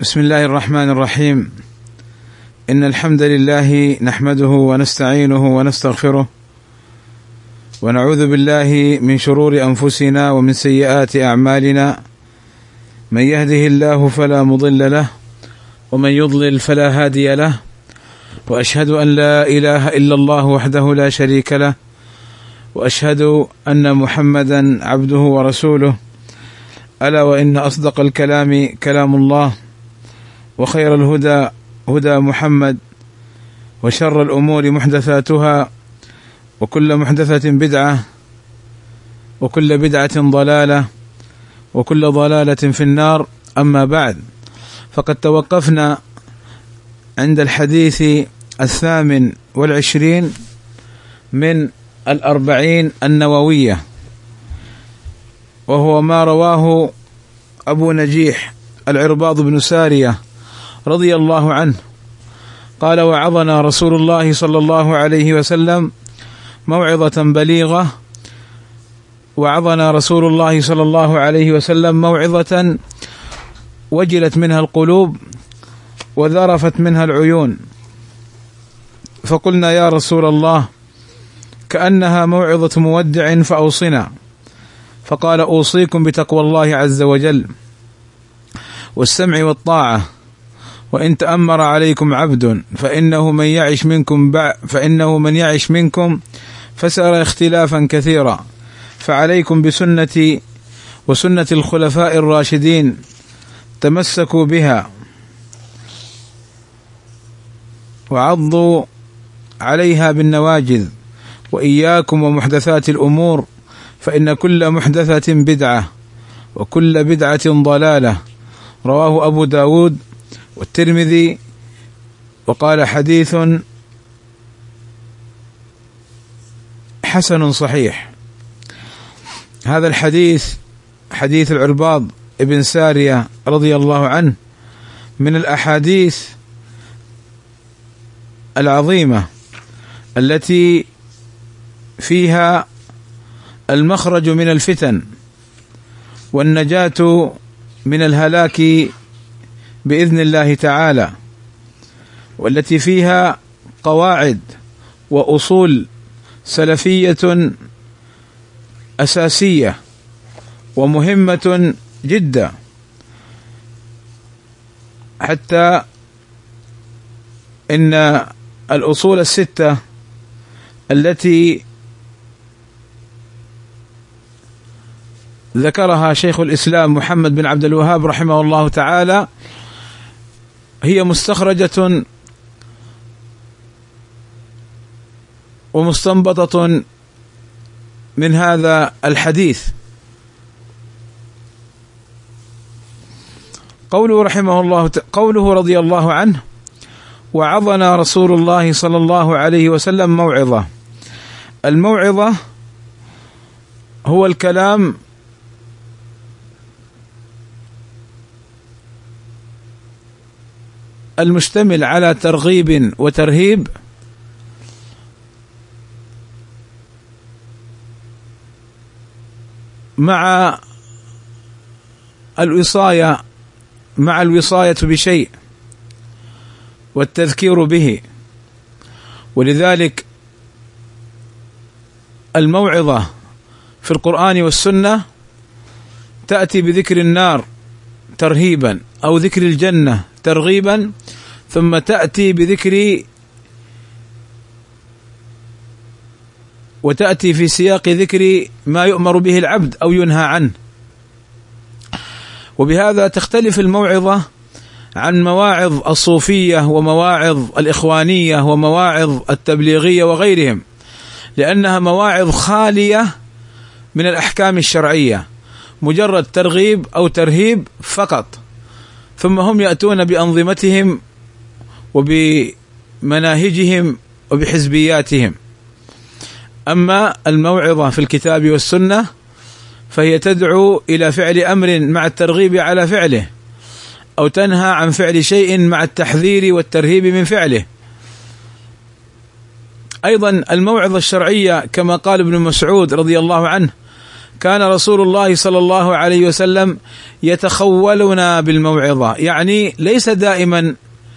بسم الله الرحمن الرحيم. إن الحمد لله نحمده ونستعينه ونستغفره ونعوذ بالله من شرور أنفسنا ومن سيئات أعمالنا، من يهده الله فلا مضل له ومن يضلل فلا هادي له، وأشهد أن لا إله إلا الله وحده لا شريك له، وأشهد أن محمدا عبده ورسوله. ألا وإن أصدق الكلام كلام الله، وخير الهدى هدى محمد، وشر الأمور محدثاتها، وكل محدثة بدعة، وكل بدعة ضلالة، وكل ضلالة في النار. أما بعد، فقد توقفنا عند الحديث 28 من 40 النووية، وهو ما رواه أبو نجيح العرباض بن سارية رضي الله عنه قال: وعظنا رسول الله صلى الله عليه وسلم موعظة بليغة، وعظنا رسول الله صلى الله عليه وسلم موعظة وجلت منها القلوب وذرفت منها العيون، فقلنا: يا رسول الله، كأنها موعظة مودع فأوصنا. فقال: أوصيكم بتقوى الله عز وجل والسمع والطاعة، وإن تأمر عليكم عبد فإنه من يعش منكم فسيرى اختلافا كثيرا، فعليكم بسنتي وسنة الخلفاء الراشدين، تمسكوا بها وعضوا عليها بالنواجذ، وإياكم ومحدثات الأمور، فإن كل محدثة بدعة، وكل بدعة ضلالة. رواه أبو داود والترمذي، وقال: حديث حسن صحيح. هذا الحديث حديث العرباض ابن سارية رضي الله عنه من الأحاديث العظيمة التي فيها المخرج من الفتن والنجاة من الهلاك بإذن الله تعالى، والتي فيها قواعد وأصول سلفية أساسية ومهمة جدا، حتى إن الأصول الستة التي ذكرها شيخ الإسلام محمد بن عبد الوهاب رحمه الله تعالى هي مستخرجة ومستنبطة من هذا الحديث. قوله رضي الله عنه: وعظنا رسول الله صلى الله عليه وسلم موعظة. الموعظة هو الكلام المشتمل على ترغيب وترهيب، مع الوصاية بشيء والتذكير به. ولذلك الموعظة في القرآن والسنة تأتي بذكر النار ترهيبا، أو ذكر الجنة ترغيبا، ثم تأتي وتأتي في سياق ذكر ما يؤمر به العبد أو ينهى عنه. وبهذا تختلف الموعظة عن مواعظ الصوفية ومواعظ الإخوانية ومواعظ التبليغية وغيرهم، لأنها مواعظ خالية من الأحكام الشرعية، مجرد ترغيب أو ترهيب فقط، ثم هم يأتون بأنظمتهم وبمناهجهم وبحزبياتهم. أما الموعظة في الكتاب والسنة فهي تدعو إلى فعل أمر مع الترغيب على فعله، أو تنهى عن فعل شيء مع التحذير والترهيب من فعله. أيضا الموعظة الشرعية كما قال ابن مسعود رضي الله عنه: كان رسول الله صلى الله عليه وسلم يتخولنا بالموعظة، يعني ليس دائما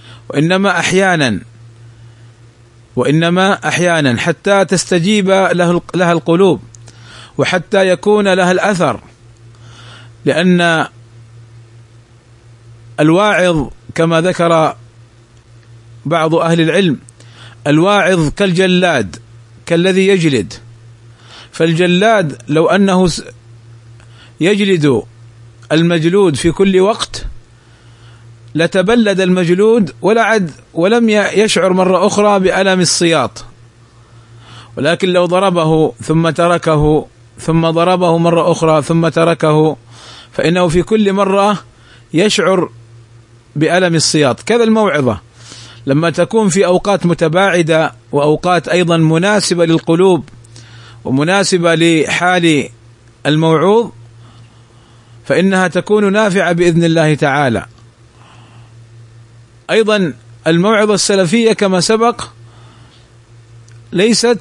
وإنما أحيانا حتى تستجيب لها القلوب وحتى يكون لها الأثر، لأن الواعظ كما ذكر بعض أهل العلم الواعظ كالجلاد، كالذي يجلد، فالجلاد لو أنه يجلد المجلود في كل وقت لتبلد المجلود ولم يشعر مرة أخرى بألم السياط، ولكن لو ضربه ثم تركه ثم ضربه مرة أخرى ثم تركه فإنه في كل مرة يشعر بألم السياط. كذا الموعظة لما تكون في أوقات متباعدة وأوقات أيضا مناسبة للقلوب ومناسبة لحال الموعوظ فإنها تكون نافعة بإذن الله تعالى. أيضا الموعظة السلفية كما سبق ليست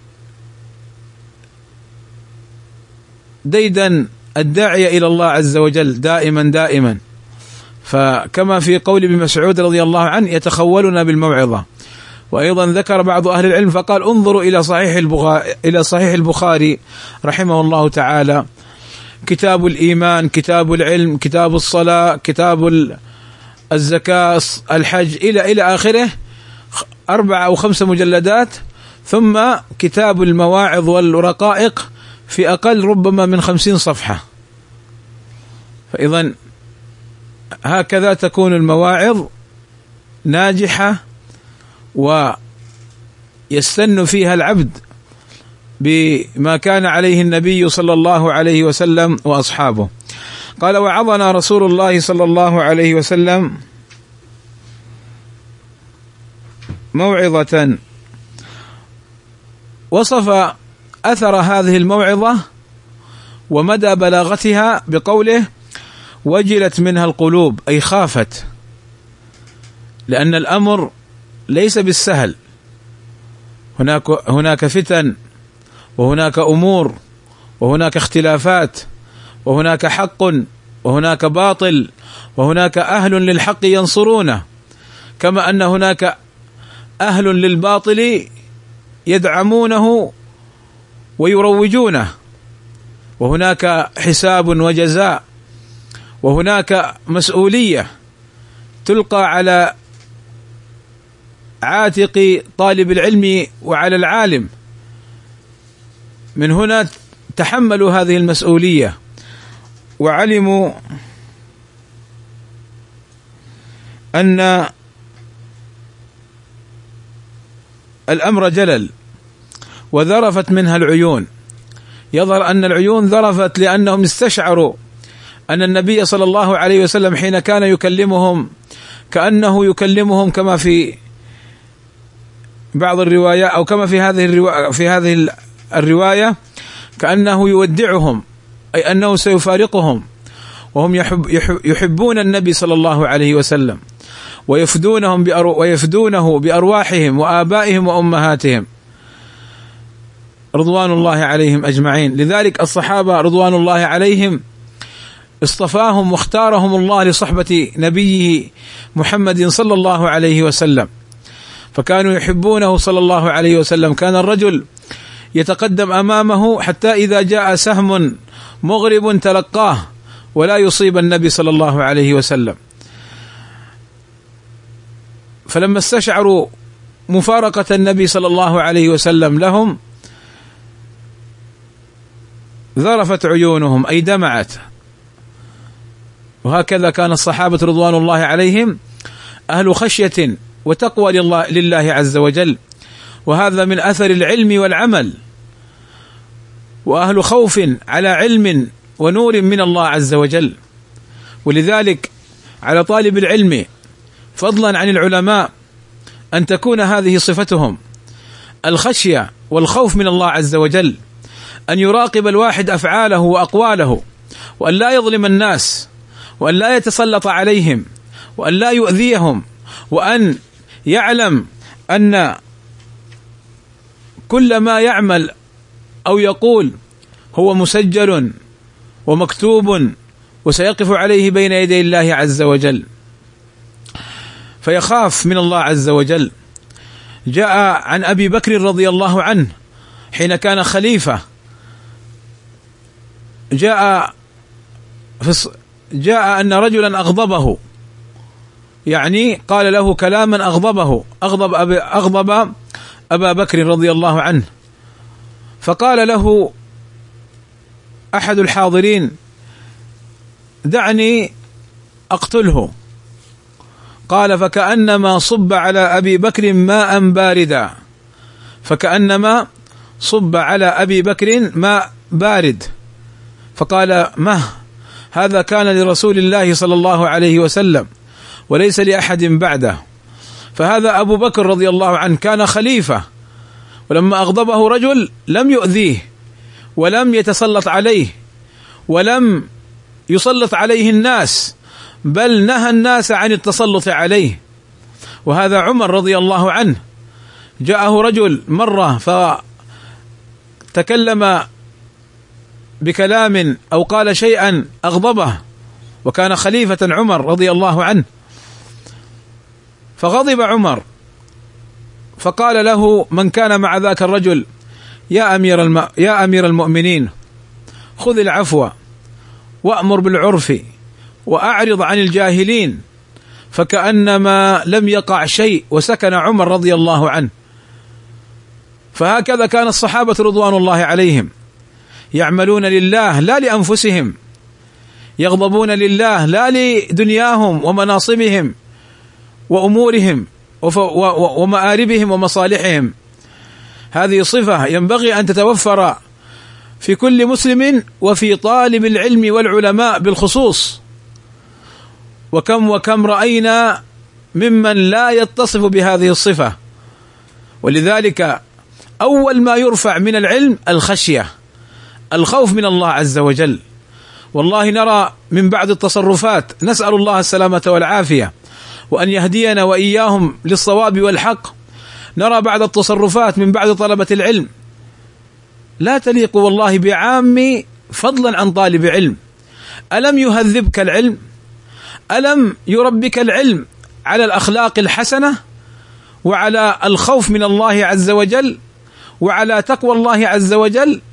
ديدا الداعية إلى الله عز وجل دائما، فكما في قول ابن مسعود رضي الله عنه يتخولنا بالموعظة. وأيضا ذكر بعض أهل العلم فقال انظروا إلى صحيح البخاري رحمه الله تعالى، كتاب الإيمان، كتاب العلم، كتاب الصلاة، كتاب الزكاة، الحج، إلى آخره، 4 أو 5 مجلدات، ثم كتاب المواعظ والرقائق في أقل ربما من 50 صفحة. فإذا هكذا تكون المواعظ ناجحة ويستن فيها العبد بما كان عليه النبي صلى الله عليه وسلم وأصحابه. قال وعظنا رسول الله صلى الله عليه وسلم موعظة، وصف أثر هذه الموعظة ومدى بلاغتها بقوله وجلت منها القلوب، أي خافت، لأن الأمر ليس بالسهل، هناك فتن وهناك أمور وهناك اختلافات وهناك حق وهناك باطل وهناك أهل للحق ينصرونه، كما أن هناك أهل للباطل يدعمونه ويروجونه، وهناك حساب وجزاء، وهناك مسؤولية تلقى على عاتق طالب العلم وعلى العالم. من هنا تحملوا هذه المسؤولية وعلموا أن الأمر جلل وذرفت منها العيون. يظهر أن العيون ذرفت لأنهم استشعروا أن النبي صلى الله عليه وسلم حين كان يكلمهم كأنه يكلمهم كما في بعض الروايات أو كما في هذه الرواية كأنه يودعهم، أي أنه سيفارقهم، وهم يحبون النبي صلى الله عليه وسلم ويفدونه بأرواحهم وآبائهم وأمهاتهم رضوان الله عليهم أجمعين. لذلك الصحابة رضوان الله عليهم اصطفاهم واختارهم الله لصحبة نبيه محمد صلى الله عليه وسلم، فكانوا يحبونه صلى الله عليه وسلم. كان الرجل يتقدم أمامه حتى إذا جاء سهم مغرب تلقاه ولا يصيب النبي صلى الله عليه وسلم. فلما استشعروا مفارقة النبي صلى الله عليه وسلم لهم ذرفت عيونهم، أي دمعت. وهكذا كان الصحابة رضوان الله عليهم أهل خشية وتقوى لله عز وجل، وهذا من أثر العلم والعمل، وأهل خوف على علم ونور من الله عز وجل. ولذلك على طالب العلم فضلا عن العلماء أن تكون هذه صفتهم، الخشية والخوف من الله عز وجل، أن يراقب الواحد أفعاله وأقواله، وأن لا يظلم الناس، وأن لا يتسلط عليهم، وأن لا يؤذيهم، وأن يعلم أن كل ما يعمل أو يقول هو مسجل ومكتوب وسيقف عليه بين يدي الله عز وجل، فيخاف من الله عز وجل. جاء عن أبي بكر رضي الله عنه حين كان خليفة، جاء أن رجلا أغضبه، يعني قال له كلاما أغضبه، أغضب أبا بكر رضي الله عنه، فقال له أحد الحاضرين دعني أقتله. قال فكأنما صب على أبي بكر ماء باردا، فكأنما صب على أبي بكر ماء بارد. فقال هذا كان لرسول الله صلى الله عليه وسلم وليس لأحد بعده. فهذا أبو بكر رضي الله عنه كان خليفة، ولما أغضبه رجل لم يؤذيه ولم يتسلط عليه ولم يسلط عليه الناس، بل نهى الناس عن التسلط عليه. وهذا عمر رضي الله عنه، جاءه رجل مرة فتكلم بكلام أو قال شيئا أغضبه، وكان خليفة عمر رضي الله عنه، فغضب عمر فقال له من كان مع ذاك الرجل يا أمير المؤمنين خذ العفو وأمر بالعرف وأعرض عن الجاهلين، فكأنما لم يقع شيء وسكن عمر رضي الله عنه. فهكذا كان الصحابة رضوان الله عليهم يعملون لله لا لأنفسهم، يغضبون لله لا لدنياهم ومناصبهم وأمورهم ومآربهم ومصالحهم. هذه صفة ينبغي أن تتوفر في كل مسلم وفي طالب العلم والعلماء بالخصوص. وكم رأينا ممن لا يتصف بهذه الصفة. ولذلك أول ما يرفع من العلم الخشية، الخوف من الله عز وجل. والله نرى من بعض التصرفات، نسأل الله السلامة والعافية وأن يهدينا وإياهم للصواب والحق، نرى بعض التصرفات من بعض طلبة العلم لا تليق والله بعام، فضلا عن طالب علم. ألم يهذبك العلم؟ ألم يربك العلم على الأخلاق الحسنة وعلى الخوف من الله عز وجل وعلى تقوى الله عز وجل؟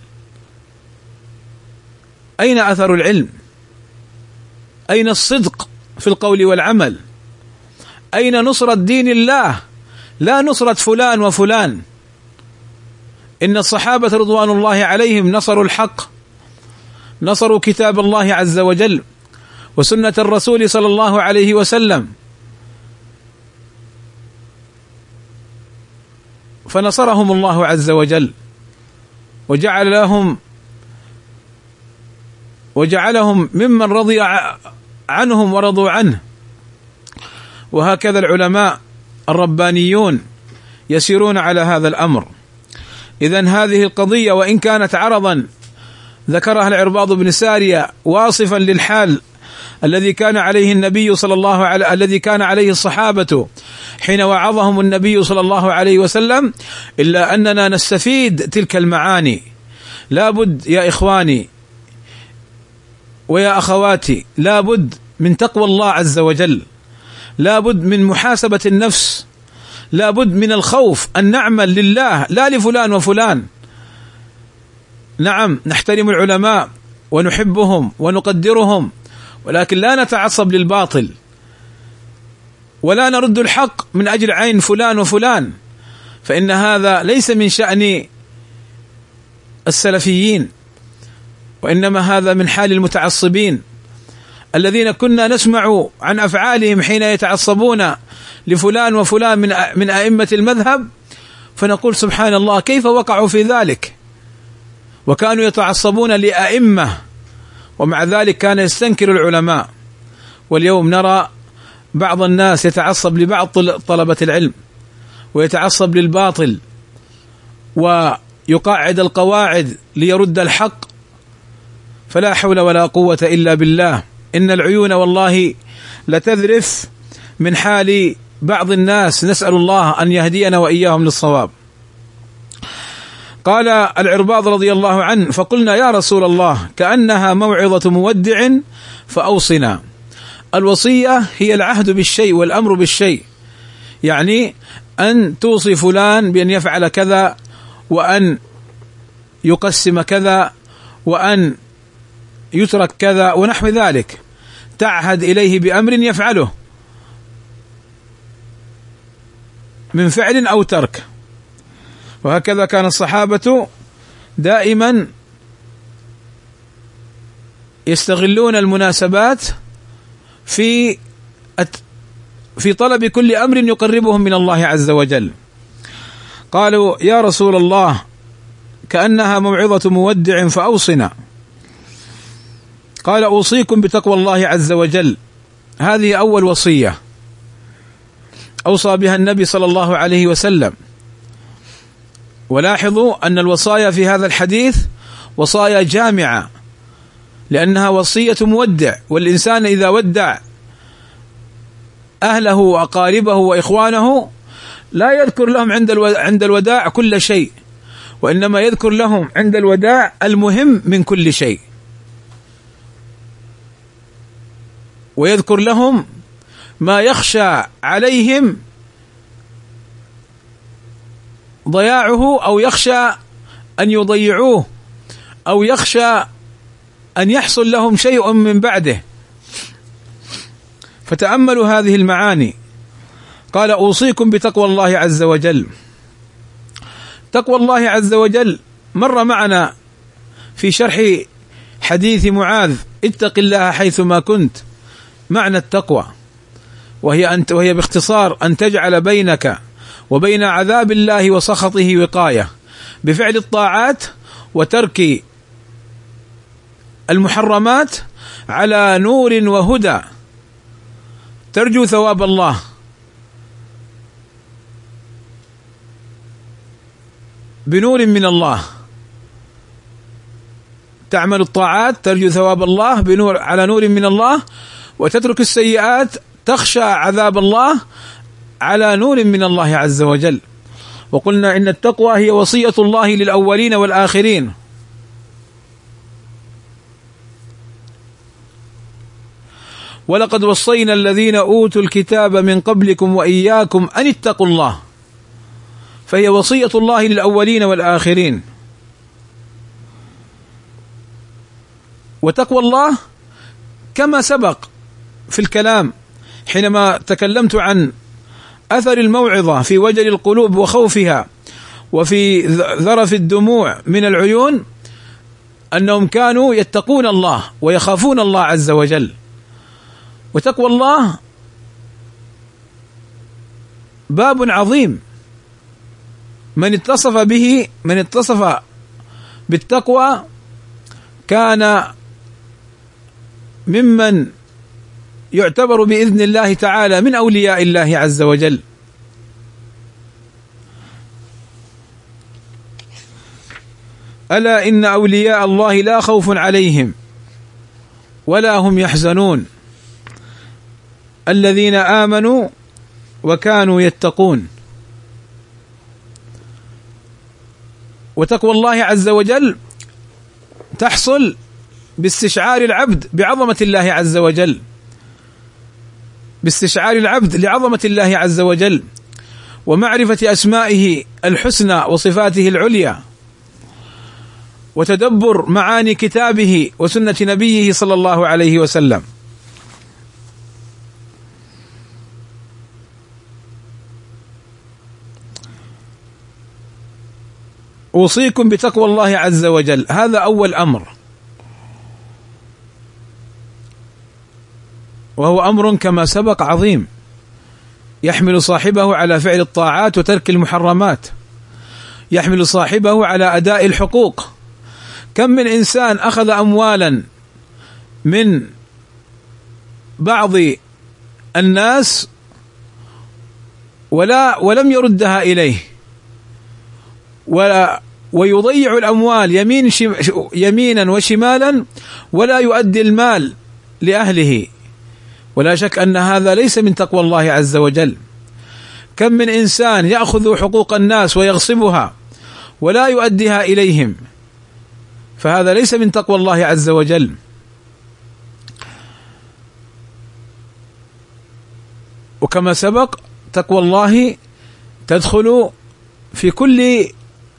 أين أثر العلم؟ أين الصدق في القول والعمل؟ أين نصرة دين الله لا نصرة فلان وفلان؟ إن الصحابة رضوان الله عليهم نصروا الحق، نصروا كتاب الله عز وجل وسنة الرسول صلى الله عليه وسلم، فنصرهم الله عز وجل وجعلهم ممن رضي عنهم ورضوا عنه. وهكذا العلماء الربانيون يسيرون على هذا الأمر. إذن هذه القضية وإن كانت عرضا ذكرها العرباض بن سارية واصفا للحال الذي كان عليه النبي صلى الله عليه الذي كان عليه الصحابة حين وعظهم النبي صلى الله عليه وسلم، إلا أننا نستفيد تلك المعاني. لابد يا إخواني ويا أخواتي، لابد من تقوى الله عز وجل، لابد من محاسبة النفس، لابد من الخوف أن نعمل لله لا لفلان وفلان. نعم نحترم العلماء ونحبهم ونقدرهم، ولكن لا نتعصب للباطل ولا نرد الحق من أجل عين فلان وفلان، فإن هذا ليس من شأن السلفيين، وإنما هذا من حال المتعصبين الذين كنا نسمع عن أفعالهم حين يتعصبون لفلان وفلان من أئمة المذهب، فنقول سبحان الله كيف وقعوا في ذلك، وكانوا يتعصبون لأئمة ومع ذلك كان يستنكر العلماء. واليوم نرى بعض الناس يتعصب لبعض طلبة العلم ويتعصب للباطل ويقاعد القواعد ليرد الحق، فلا حول ولا قوة إلا بالله. إن العيون والله لتذرف من حال بعض الناس، نسأل الله أن يهدينا وإياهم للصواب. قال العرباض رضي الله عنه: فقلنا يا رسول الله كأنها موعظة مودع فأوصنا. الوصية هي العهد بالشيء والأمر بالشيء، يعني أن توصي فلان بأن يفعل كذا، وأن يقسم كذا، وأن يترك كذا ونحو ذلك، تعهد إليه بأمر يفعله من فعل أو ترك. وهكذا كان الصحابة دائما يستغلون المناسبات في طلب كل أمر يقربهم من الله عز وجل. قالوا يا رسول الله كأنها موعظة مودع فأوصنا. قال: أوصيكم بتقوى الله عز وجل. هذه أول وصية أوصى بها النبي صلى الله عليه وسلم. ولاحظوا أن الوصايا في هذا الحديث وصايا جامعة، لأنها وصية مودع، والإنسان إذا ودع أهله وأقاربه وإخوانه لا يذكر لهم عند الوداع كل شيء، وإنما يذكر لهم عند الوداع المهم من كل شيء، ويذكر لهم ما يخشى عليهم ضياعه، أو يخشى أن يضيعوه، أو يخشى أن يحصل لهم شيء من بعده. فتأملوا هذه المعاني. قال: أوصيكم بتقوى الله عز وجل. تقوى الله عز وجل مر معنا في شرح حديث معاذ: اتق الله حيثما كنت. معنى التقوى وهي باختصار أن تجعل بينك وبين عذاب الله وسخطه وقاية بفعل الطاعات وترك المحرمات على نور وهدى، ترجو ثواب الله بنور من الله. تعمل الطاعات ترجو ثواب الله بنور على نور من الله، وتترك السيئات تخشى عذاب الله على نور من الله عز وجل. وقلنا إن التقوى هي وصية الله للأولين والآخرين. ولقد وصينا الذين أوتوا الكتاب من قبلكم وإياكم أن اتقوا الله. فهي وصية الله للأولين والآخرين. وتقوى الله كما سبق في الكلام حينما تكلمت عن أثر الموعظة في وجل القلوب وخوفها وفي ذرف الدموع من العيون، أنهم كانوا يتقون الله ويخافون الله عز وجل. وتقوى الله باب عظيم، من اتصف بالتقوى كان ممن يعتبر بإذن الله تعالى من أولياء الله عز وجل. ألا إن أولياء الله لا خوف عليهم ولا هم يحزنون الذين آمنوا وكانوا يتقون. وتقوى الله عز وجل تحصل باستشعار العبد بعظمة الله عز وجل، باستشعار العبد لعظمة الله عز وجل، ومعرفة أسمائه الحسنى وصفاته العليا، وتدبر معاني كتابه وسنة نبيه صلى الله عليه وسلم. أوصيكم بتقوى الله عز وجل، هذا أول أمر، وهو أمر كما سبق عظيم يحمل صاحبه على فعل الطاعات وترك المحرمات، يحمل صاحبه على أداء الحقوق. كم من إنسان أخذ أموالا من بعض الناس ولم يردها إليه، ويضيع الأموال يمينا وشمالا ولا يؤدي المال لأهله، ولا شك أن هذا ليس من تقوى الله عز وجل. كم من إنسان يأخذ حقوق الناس ويغصبها ولا يؤديها إليهم، فهذا ليس من تقوى الله عز وجل. وكما سبق تقوى الله تدخل في كل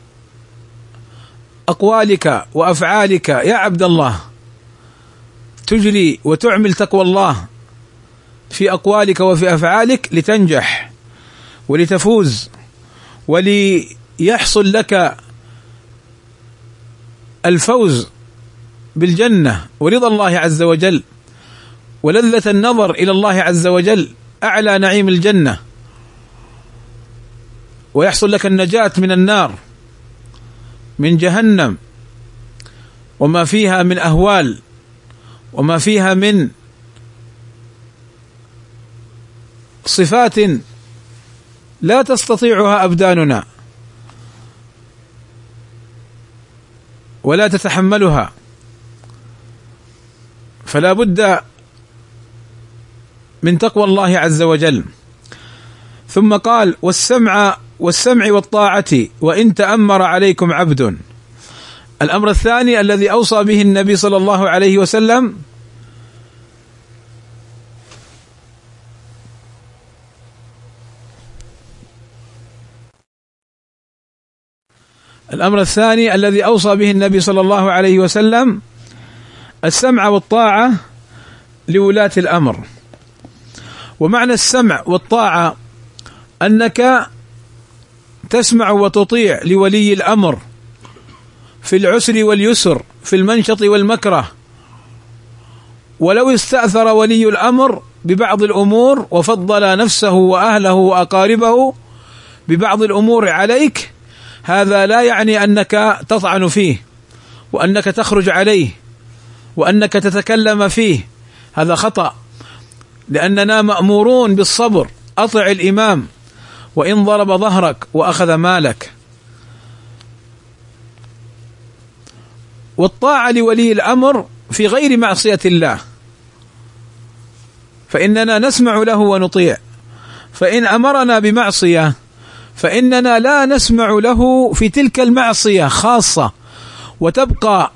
أقوالك وأفعالك يا عبد الله، تجري وتعمل تقوى الله في أقوالك وفي أفعالك لتنجح ولتفوز وليحصل لك الفوز بالجنة ورضا الله عز وجل ولذة النظر إلى الله عز وجل، أعلى نعيم الجنة، ويحصل لك النجاة من النار، من جهنم وما فيها من أهوال وما فيها من صفات لا تستطيعها أبداننا ولا تتحملها. فلا بد من تقوى الله عز وجل. ثم قال: والسمع والطاعة وإن تأمر عليكم عبد. الأمر الثاني الذي أوصى به النبي صلى الله عليه وسلم صلى الله عليه وسلم السمع والطاعة لولاة الأمر. ومعنى السمع والطاعة أنك تسمع وتطيع لولي الأمر في العسر واليسر، في المنشط والمكره، ولو استأثر ولي الأمر ببعض الأمور وفضل نفسه وأهله وأقاربه ببعض الأمور عليك، هذا لا يعني أنك تطعن فيه وأنك تخرج عليه وأنك تتكلم فيه، هذا خطأ، لأننا مأمورون بالصبر. أطع الإمام وإن ضرب ظهرك وأخذ مالك. والطاعة لولي الأمر في غير معصية الله، فإننا نسمع له ونطيع. فإن أمرنا بمعصية فإننا لا نسمع له في تلك المعصية خاصة، ويبقى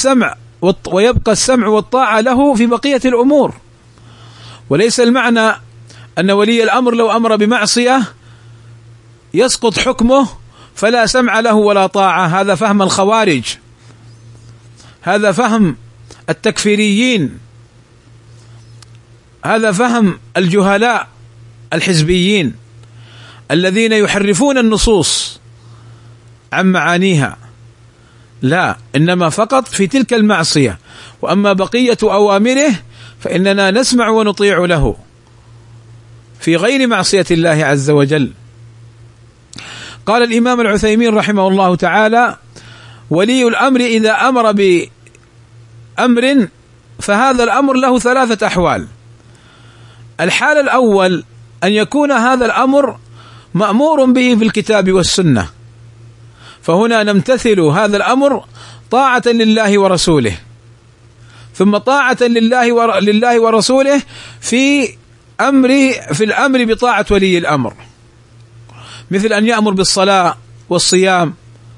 السمع والطاعة له في بقية الأمور. وليس المعنى أن ولي الأمر لو أمر بمعصية يسقط حكمه فلا سمع له ولا طاعة. هذا فهم الخوارج، هذا فهم التكفيريين، هذا فهم الجهلاء الحزبيين الذين يحرفون النصوص عن معانيها. لا، إنما فقط في تلك المعصية، وأما بقية أوامره فإننا نسمع ونطيع له في غير معصية الله عز وجل. قال الإمام العثيمين رحمه الله تعالى: ولي الأمر إذا أمر بأمر فهذا الأمر له 3 أحوال. الحال الأول أن يكون هذا الأمر مأمور به في الكتاب والسنة، فهنا نمتثل هذا الأمر طاعة لله ورسوله، ثم طاعة لله ورسوله في الأمر بطاعة ولي الأمر، مثل أن يأمر بالصلاة والصيام.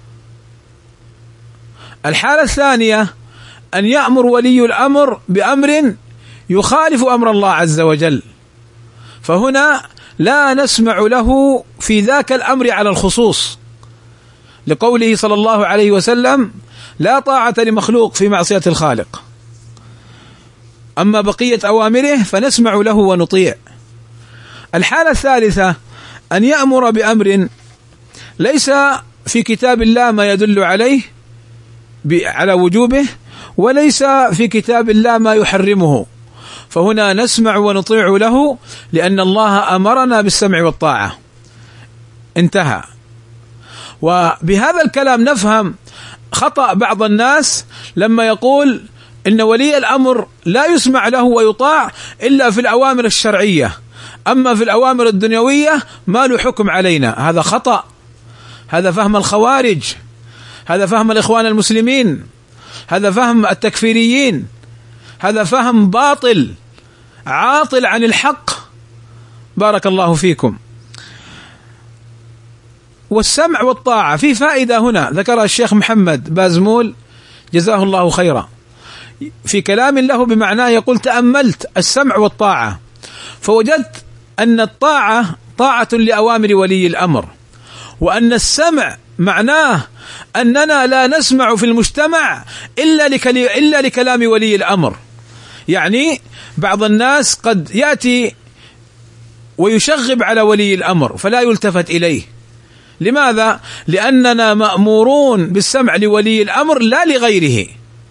الحالة الثانية أن يأمر ولي الأمر بأمر يخالف أمر الله عز وجل، فهنا لا نسمع له في ذاك الأمر على الخصوص، لقوله صلى الله عليه وسلم: لا طاعة لمخلوق في معصية الخالق. أما بقية أوامره فنسمع له ونطيع. الحالة الثالثة أن يأمر بأمر ليس في كتاب الله ما يدل عليه على وجوبه، وليس في كتاب الله ما يحرمه، فهنا نسمع ونطيع له لأن الله أمرنا بالسمع والطاعة. انتهى. وبهذا الكلام نفهم خطأ بعض الناس لما يقول إن ولي الأمر لا يسمع له ويطاع إلا في الأوامر الشرعية، أما في الأوامر الدنيوية ما له حكم علينا. هذا خطأ، هذا فهم الخوارج، هذا فهم الإخوان المسلمين، هذا فهم التكفيريين، هذا فهم باطل عاطل عن الحق. بارك الله فيكم. والسمع والطاعة في فائدة هنا ذكرها الشيخ محمد بازمول جزاه الله خيرا في كلام له بمعناه، يقول: تأملت السمع والطاعة فوجدت أن الطاعة طاعة لأوامر ولي الأمر، وأن السمع معناه أننا لا نسمع في المجتمع إلا لكلام ولي الأمر. يعني بعض الناس قد يأتي ويشغب على ولي الأمر فلا يلتفت إليه. لماذا؟ لأننا مأمورون بالسمع لولي الأمر لا لغيره.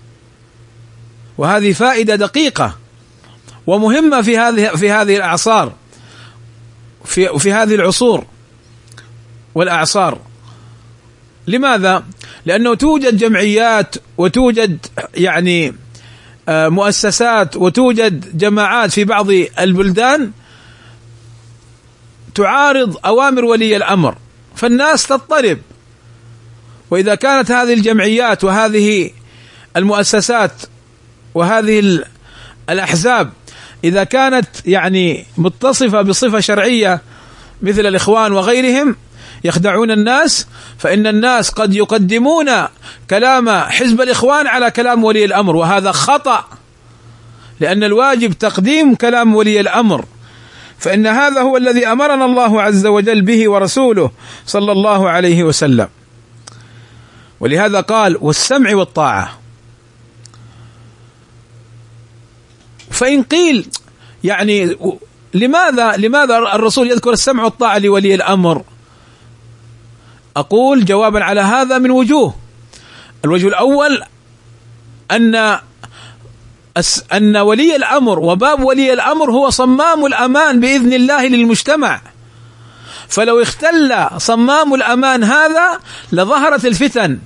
وهذه فائدة دقيقة ومهمة في هذه الأعصار، في هذه العصور والأعصار. لماذا؟ لأنه توجد جمعيات وتوجد يعني مؤسسات وتوجد جماعات في بعض البلدان تعارض أوامر ولي الأمر، فالناس تضطرب. وإذا كانت هذه الجمعيات وهذه المؤسسات وهذه الأحزاب إذا كانت يعني متصفة بصفة شرعية مثل الإخوان وغيرهم يخدعون الناس، فإن الناس قد يقدمون كلام حزب الإخوان على كلام ولي الأمر، وهذا خطأ، لأن الواجب تقديم كلام ولي الأمر، فإن هذا هو الذي أمرنا الله عز وجل به ورسوله صلى الله عليه وسلم. ولهذا قال: والسمع والطاعة. فإن قيل يعني لماذا الرسول يذكر السمع والطاعة لولي الأمر؟ أقول جوابا على هذا من وجوه. الوجه الأول أن ولي الأمر وباب ولي الأمر هو صمام الأمان بإذن الله للمجتمع، فلو اختل صمام الأمان هذا لظهرت الفتن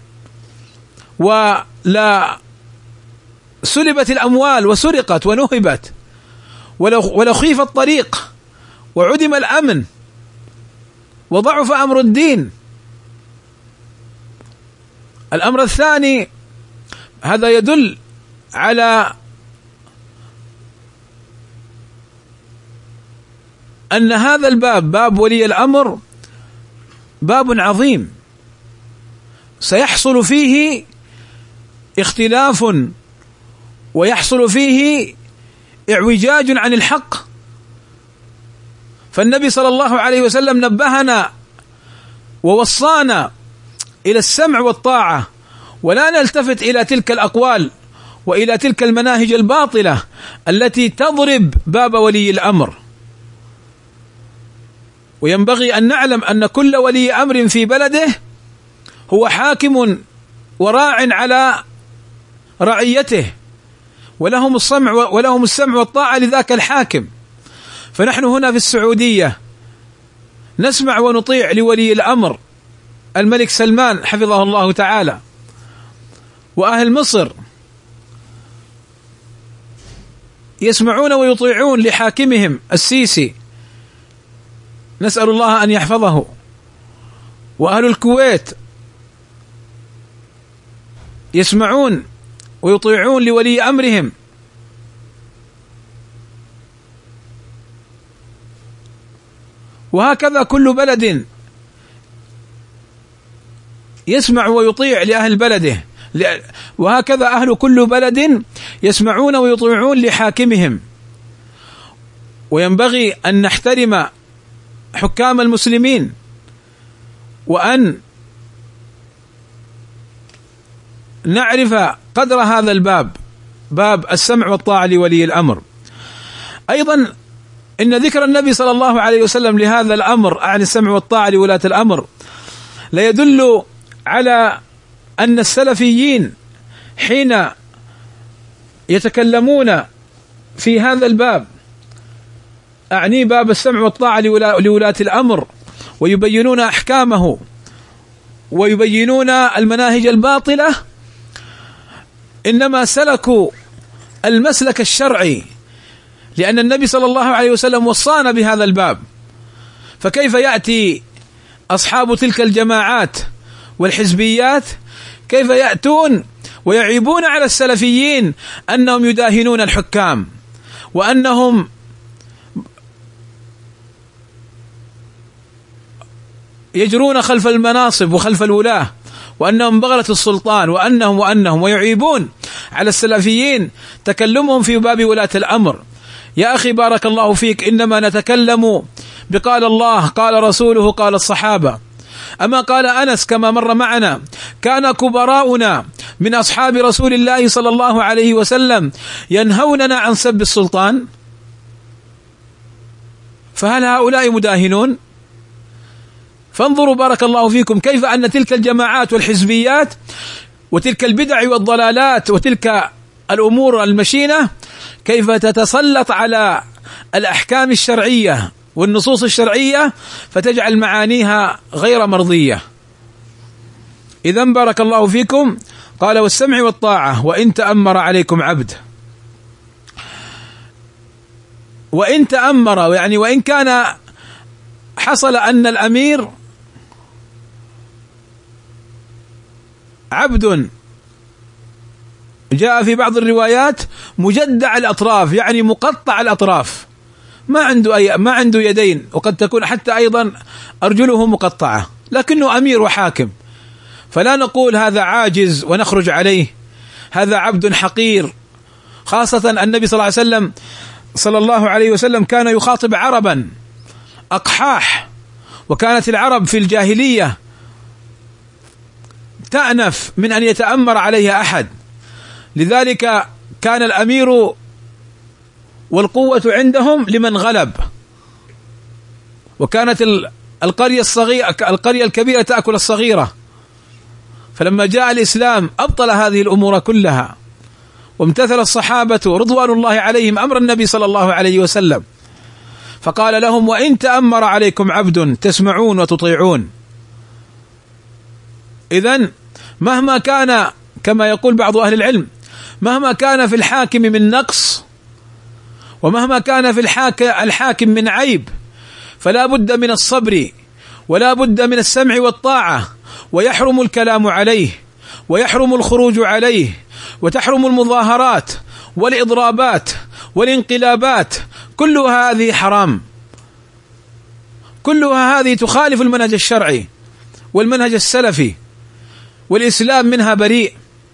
ولا سلبت الأموال وسرقت ونهبت، ولو خيف الطريق وعدم الأمن وضعف أمر الدين. الأمر الثاني، هذا يدل على أن هذا الباب، باب ولي الأمر، باب عظيم سيحصل فيه اختلاف ويحصل فيه اعوجاج عن الحق. فالنبي صلى الله عليه وسلم نبهنا ووصانا إلى السمع والطاعة، ولا نلتفت إلى تلك الأقوال وإلى تلك المناهج الباطلة التي تضرب باب ولي الأمر. وينبغي أن نعلم أن كل ولي أمر في بلده هو حاكم وراع على رعيته، ولهم السمع والطاعة لذاك الحاكم. فنحن هنا في السعودية نسمع ونطيع لولي الأمر الملك سلمان حفظه الله تعالى، وأهل مصر يسمعون ويطيعون لحاكمهم السيسي، نسأل الله أن يحفظه، وأهل الكويت يسمعون ويطيعون لولي أمرهم، وهكذا كل بلد يسمع ويطيع لأهل بلده، وهكذا أهل كل بلد يسمعون ويطيعون لحاكمهم. وينبغي أن نحترم حكام المسلمين، وأن نعرف قدر هذا الباب، باب السمع والطاعة لولي الأمر. أيضا إن ذكر النبي صلى الله عليه وسلم لهذا الأمر عن السمع والطاعة لولاة الأمر لا يدل على أن السلفيين حين يتكلمون في هذا الباب، أعني باب السمع والطاعة لولاة الأمر، ويبينون أحكامه ويبينون المناهج الباطلة، إنما سلكوا المسلك الشرعي، لأن النبي صلى الله عليه وسلم وصانا بهذا الباب. فكيف يأتي أصحاب تلك الجماعات والحزبيات، كيف يأتون ويعيبون على السلفيين أنهم يداهنون الحكام، وأنهم يجرون خلف المناصب وخلف الولاة، وأنهم بغلة السلطان، وأنهم ويعيبون على السلفيين تكلمهم في باب ولاة الأمر. يا أخي بارك الله فيك، إنما نتكلم بقال الله قال رسوله قال الصحابة. أما قال أنس كما مر معنا: كان كبراؤنا من أصحاب رسول الله صلى الله عليه وسلم ينهوننا عن سب السلطان. فهل هؤلاء مداهنون؟ فانظروا بارك الله فيكم كيف أن تلك الجماعات والحزبيات وتلك البدع والضلالات وتلك الأمور المشينة كيف تتسلط على الأحكام الشرعية والنصوص الشرعية فتجعل معانيها غير مرضية. إذن بارك الله فيكم قال: والسمع والطاعة وإن تأمر عليكم عبد. وإن تأمر يعني وإن كان حصل أن الأمير عبد، جاء في بعض الروايات مجدع الأطراف، يعني مقطع الأطراف، ما عنده يدين، وقد تكون حتى أيضا أرجله مقطعة، لكنه أمير وحاكم، فلا نقول هذا عاجز ونخرج عليه، هذا عبد حقير. خاصة النبي صلى الله عليه وسلم كان يخاطب عربا أقحاح، وكانت العرب في الجاهلية تأنف من أن يتأمر عليها أحد، لذلك كان الأمير والقوة عندهم لمن غلب، وكانت القرية الكبيرة تأكل الصغيرة. فلما جاء الإسلام أبطل هذه الأمور كلها، وامتثل الصحابة رضوان الله عليهم أمر النبي صلى الله عليه وسلم، فقال لهم: وإن تأمر عليكم عبد تسمعون وتطيعون. إذن مهما كان، كما يقول بعض أهل العلم، مهما كان في الحاكم من نقص، ومهما كان في الحاكم من عيب، فلا بد من الصبر، ولا بد من السمع والطاعة، ويحرم الكلام عليه، ويحرم الخروج عليه، وتحرم المظاهرات والإضرابات والانقلابات، كلها هذه حرام، كلها هذه تخالف المنهج الشرعي والمنهج السلفي، والإسلام منها بريء.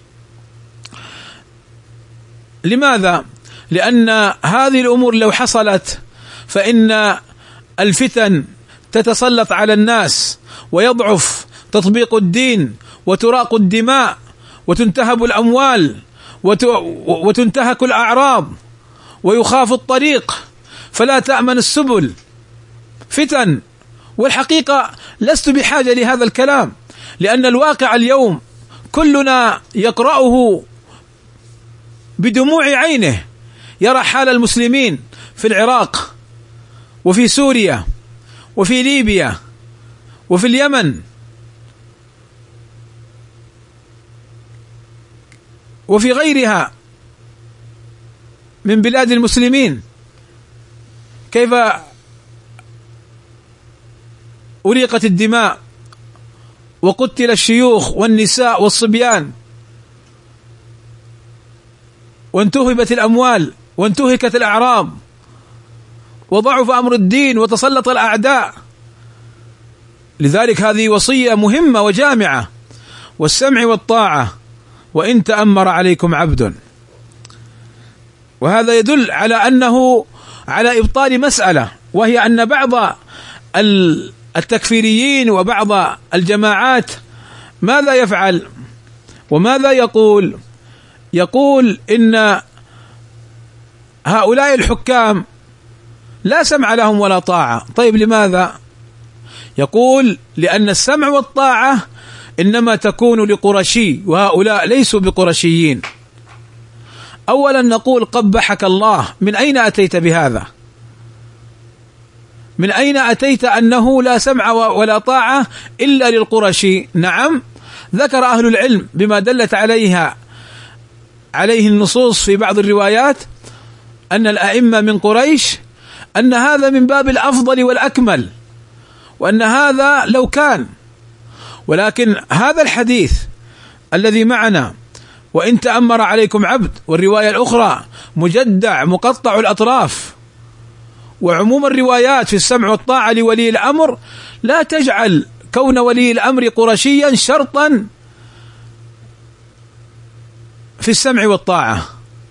لماذا؟ لأن هذه الأمور لو حصلت فإن الفتن تتسلط على الناس، ويضعف تطبيق الدين، وتراق الدماء، وتنتهب الأموال، وتنتهك الأعراض، ويخاف الطريق، فلا تأمن السبل، فتن. والحقيقة لست بحاجة لهذا الكلام، لأن الواقع اليوم كلنا يقرأه بدموع عينه، يرى حال المسلمين في العراق، وفي سوريا، وفي ليبيا، وفي اليمن، وفي غيرها من بلاد المسلمين، كيف أريقت الدماء، وقتل الشيوخ والنساء والصبيان، وانتهبت الأموال، وانتهكت الأعراض، وضعف أمر الدين، وتسلط الأعداء. لذلك هذه وصية مهمة وجامعة: والسمع والطاعة وإن تأمر عليكم عبد. وهذا يدل على أنه على إبطال مسألة، وهي أن بعض التكفيريين وبعض الجماعات ماذا يفعل وماذا يقول؟ يقول إن هؤلاء الحكام لا سمع لهم ولا طاعة. طيب لماذا؟ يقول: لأن السمع والطاعة إنما تكون لقرشي، وهؤلاء ليسوا بقرشيين. أولا نقول: قبحك الله، من أين أتيت بهذا؟ من أين أتيت أنه لا سمع ولا طاعة إلا للقرشي؟ نعم، ذكر أهل العلم بما دلت عليه النصوص في بعض الروايات أن الأئمة من قريش، أن هذا من باب الأفضل والأكمل، وأن هذا لو كان. ولكن هذا الحديث الذي معنا: وإن تأمر عليكم عبد، والرواية الأخرى مجدع مقطع الأطراف، وعموم الروايات في السمع والطاعة لولي الأمر لا تجعل كون ولي الأمر قرشيا شرطا في السمع والطاعة.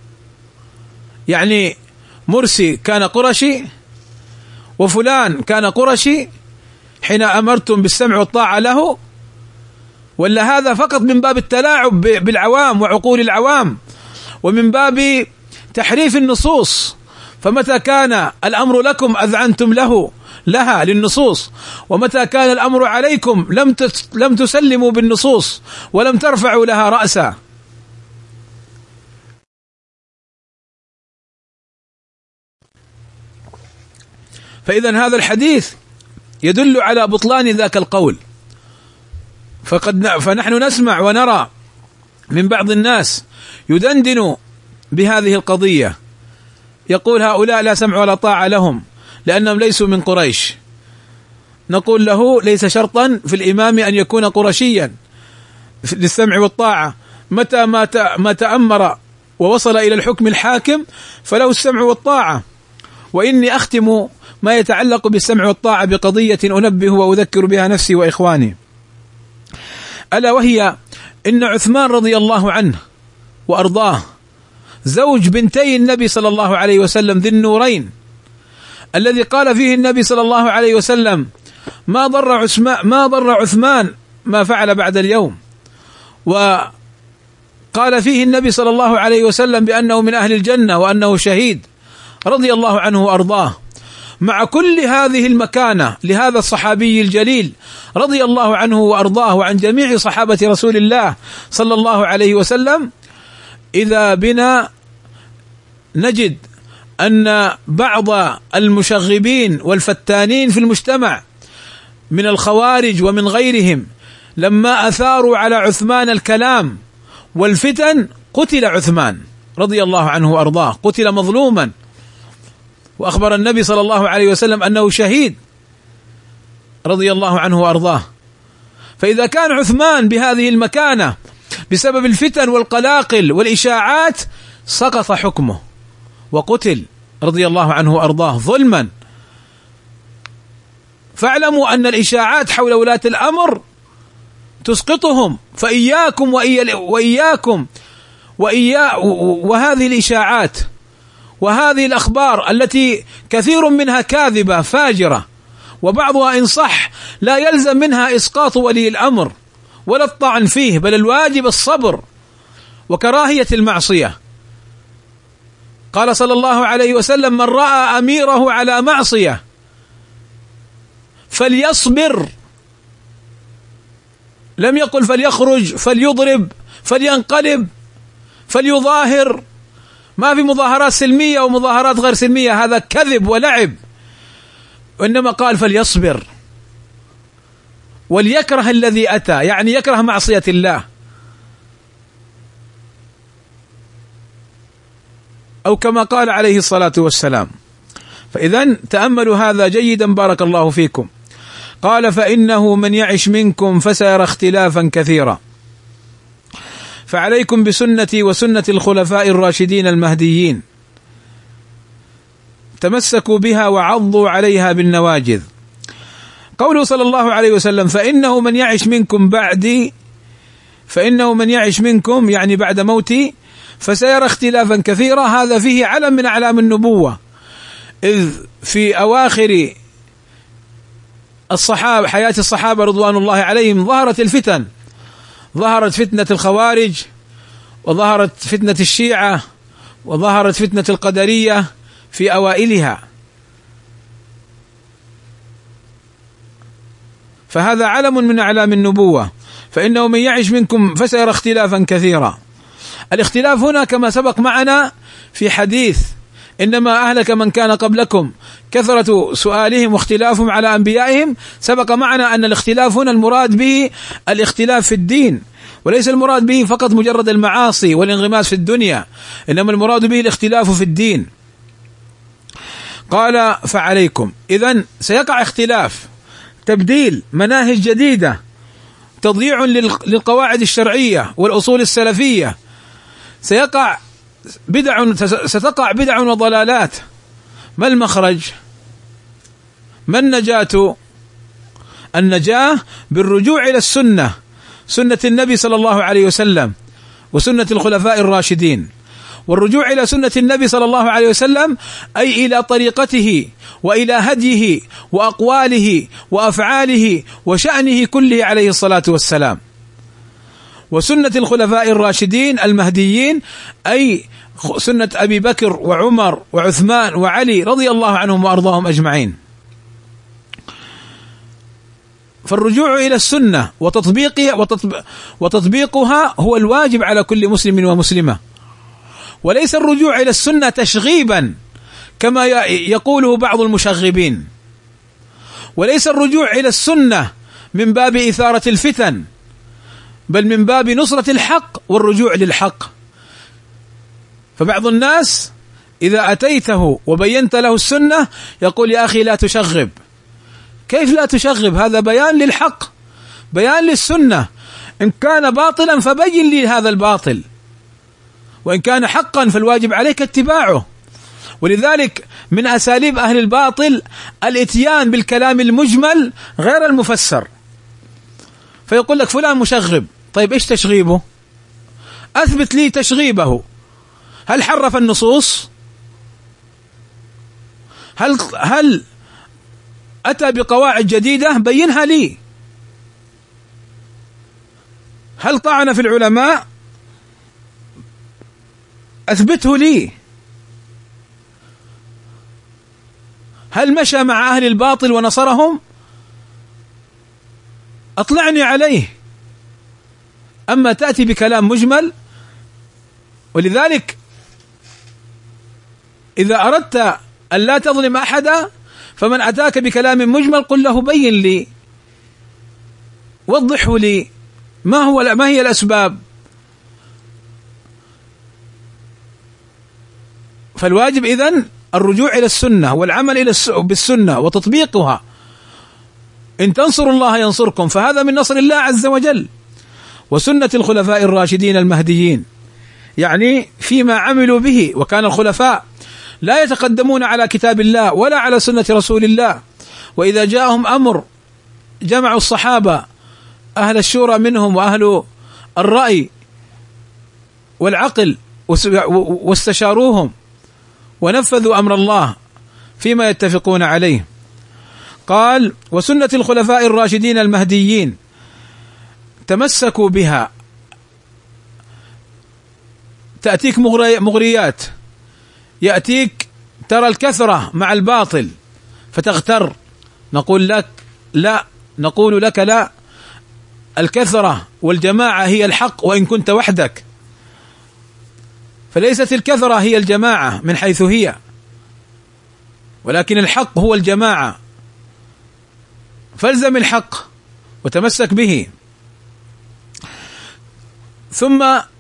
يعني مرسي كان قرشي وفلان كان قرشي حين أمرتم بالسمع والطاعة له، ولا هذا فقط من باب التلاعب بالعوام وعقول العوام ومن باب تحريف النصوص؟ فمتى كان الأمر لكم أذعنتم لها للنصوص، ومتى كان الأمر عليكم لم تسلموا بالنصوص ولم ترفعوا لها رأسا. فإذا هذا الحديث يدل على بطلان ذاك القول. فنحن نسمع ونرى من بعض الناس يدندن بهذه القضية، يقول هؤلاء لا سمع ولا طاعة لهم لأنهم ليسوا من قريش. نقول له ليس شرطا في الإمام أن يكون قرشيا للسمع والطاعة، متى ما تأمر ووصل إلى الحكم الحاكم فله السمع والطاعة. وإني أختم ما يتعلق بالسمع والطاعة بقضية أنبه وأذكر بها نفسي وإخواني، ألا وهي إن عثمان رضي الله عنه وأرضاه زوج بنتي النبي صلى الله عليه وسلم ذي النورين، الذي قال فيه النبي صلى الله عليه وسلم ما ضر عثمان ما فعل بعد اليوم، وقال فيه النبي صلى الله عليه وسلم بأنه من أهل الجنة وأنه شهيد رضي الله عنه وأرضاه. مع كل هذه المكانة لهذا الصحابي الجليل رضي الله عنه وأرضاه وعن جميع صحابة رسول الله صلى الله عليه وسلم، إذا بنا نجد أن بعض المشغبين والفتانين في المجتمع من الخوارج ومن غيرهم لما أثاروا على عثمان الكلام والفتن قتل عثمان رضي الله عنه وأرضاه، قتل مظلوما، وأخبر النبي صلى الله عليه وسلم أنه شهيد رضي الله عنه وأرضاه. فإذا كان عثمان بهذه المكانة بسبب الفتن والقلاقل والإشاعات سقط حكمه وقتل رضي الله عنه وأرضاه ظلما. فاعلموا أن الإشاعات حول ولاة الأمر تسقطهم، فإياكم وهذه الإشاعات وهذه الأخبار التي كثير منها كاذبة فاجرة، وبعضها إن صح لا يلزم منها إسقاط ولي الأمر ولا الطعن فيه، بل الواجب الصبر وكراهية المعصية. قال صلى الله عليه وسلم من رأى أميره على معصية فليصبر، لم يقل فليخرج فليضرب فلينقلب فليظاهر، ما في مظاهرات سلمية ومظاهرات غير سلمية، هذا كذب ولعب، وإنما قال فليصبر وليكره الذي أتى، يعني يكره معصية الله، أو كما قال عليه الصلاة والسلام. فإذن تأملوا هذا جيدا بارك الله فيكم. قال فإنه من يعش منكم فسيرى اختلافا كثيرا، فعليكم بسنتي وسنة الخلفاء الراشدين المهديين، تمسكوا بها وعضوا عليها بالنواجذ. قوله صلى الله عليه وسلم فإنه من يعش منكم بعدي، فإنه من يعش منكم يعني بعد موتي فسيرى اختلافا كثيرا، هذا فيه علم من أعلام النبوة، إذ في أواخر حياة الصحابة رضوان الله عليهم ظهرت الفتن، ظهرت فتنة الخوارج، وظهرت فتنة الشيعة، وظهرت فتنة القدرية في أوائلها، فهذا علم من أعلام النبوة. فإنه من يعش منكم فسيرى اختلافا كثيرا. الاختلاف هنا كما سبق معنا في حديث إنما أهلك من كان قبلكم كثرة سؤالهم واختلافهم على أنبيائهم، سبق معنا أن الاختلاف هنا المراد به الاختلاف في الدين، وليس المراد به فقط مجرد المعاصي والانغماس في الدنيا، إنما المراد به الاختلاف في الدين. قال فعليكم، إذن سيقع اختلاف، تبديل مناهج جديدة، تضييع للقواعد الشرعية والأصول السلفية، ستقع بدع وضلالات. ما المخرج؟ ما النجاة؟ النجاة بالرجوع إلى السنة، سنة النبي صلى الله عليه وسلم وسنة الخلفاء الراشدين. والرجوع إلى سنة النبي صلى الله عليه وسلم أي إلى طريقته وإلى هديه وأقواله وأفعاله وشأنه كله عليه الصلاة والسلام. وسنة الخلفاء الراشدين المهديين أي سنة أبي بكر وعمر وعثمان وعلي رضي الله عنهم وأرضاهم أجمعين. فالرجوع إلى السنة وتطبيقها هو الواجب على كل مسلم ومسلمة، وليس الرجوع إلى السنة تشغيبا كما يقوله بعض المشغبين، وليس الرجوع إلى السنة من باب إثارة الفتن، بل من باب نصرة الحق والرجوع للحق. فبعض الناس إذا أتيته وبينت له السنة يقول يا أخي لا تشغب. كيف لا تشغب؟ هذا بيان للحق، بيان للسنة. إن كان باطلا فبين لي هذا الباطل، وإن كان حقا فالواجب عليك اتباعه. ولذلك من أساليب أهل الباطل الاتيان بالكلام المجمل غير المفسر، فيقول لك فلان مشغب. طيب إيش تشغيبه؟ أثبت لي تشغيبه. هل حرف النصوص؟ هل أتى بقواعد جديدة؟ بينها لي. هل طعن في العلماء؟ أثبته لي. هل مشى مع أهل الباطل ونصرهم؟ أطلعني عليه. أما تأتي بكلام مجمل. ولذلك إذا أردت أن لا تظلم أحدا فمن أتاك بكلام مجمل قل له بين لي، وضحه لي، ما هي الأسباب. فالواجب إذن الرجوع إلى السنة والعمل بالسنة وتطبيقها. إن تنصروا الله ينصركم، فهذا من نصر الله عز وجل. وسنة الخلفاء الراشدين المهديين يعني فيما عملوا به. وكان الخلفاء لا يتقدمون على كتاب الله ولا على سنة رسول الله، وإذا جاءهم أمر جمعوا الصحابة أهل الشورى منهم وأهل الرأي والعقل واستشاروهم ونفذوا أمر الله فيما يتفقون عليه. قال وسنة الخلفاء الراشدين المهديين تمسكوا بها. تأتيك مغريات، يأتيك ترى الكثرة مع الباطل فتغتر، نقول لك لا، الكثرة والجماعة هي الحق وإن كنت وحدك، فليست الكثرة هي الجماعة من حيث هي، ولكن الحق هو الجماعة. فالزم الحق وتمسك به. ثم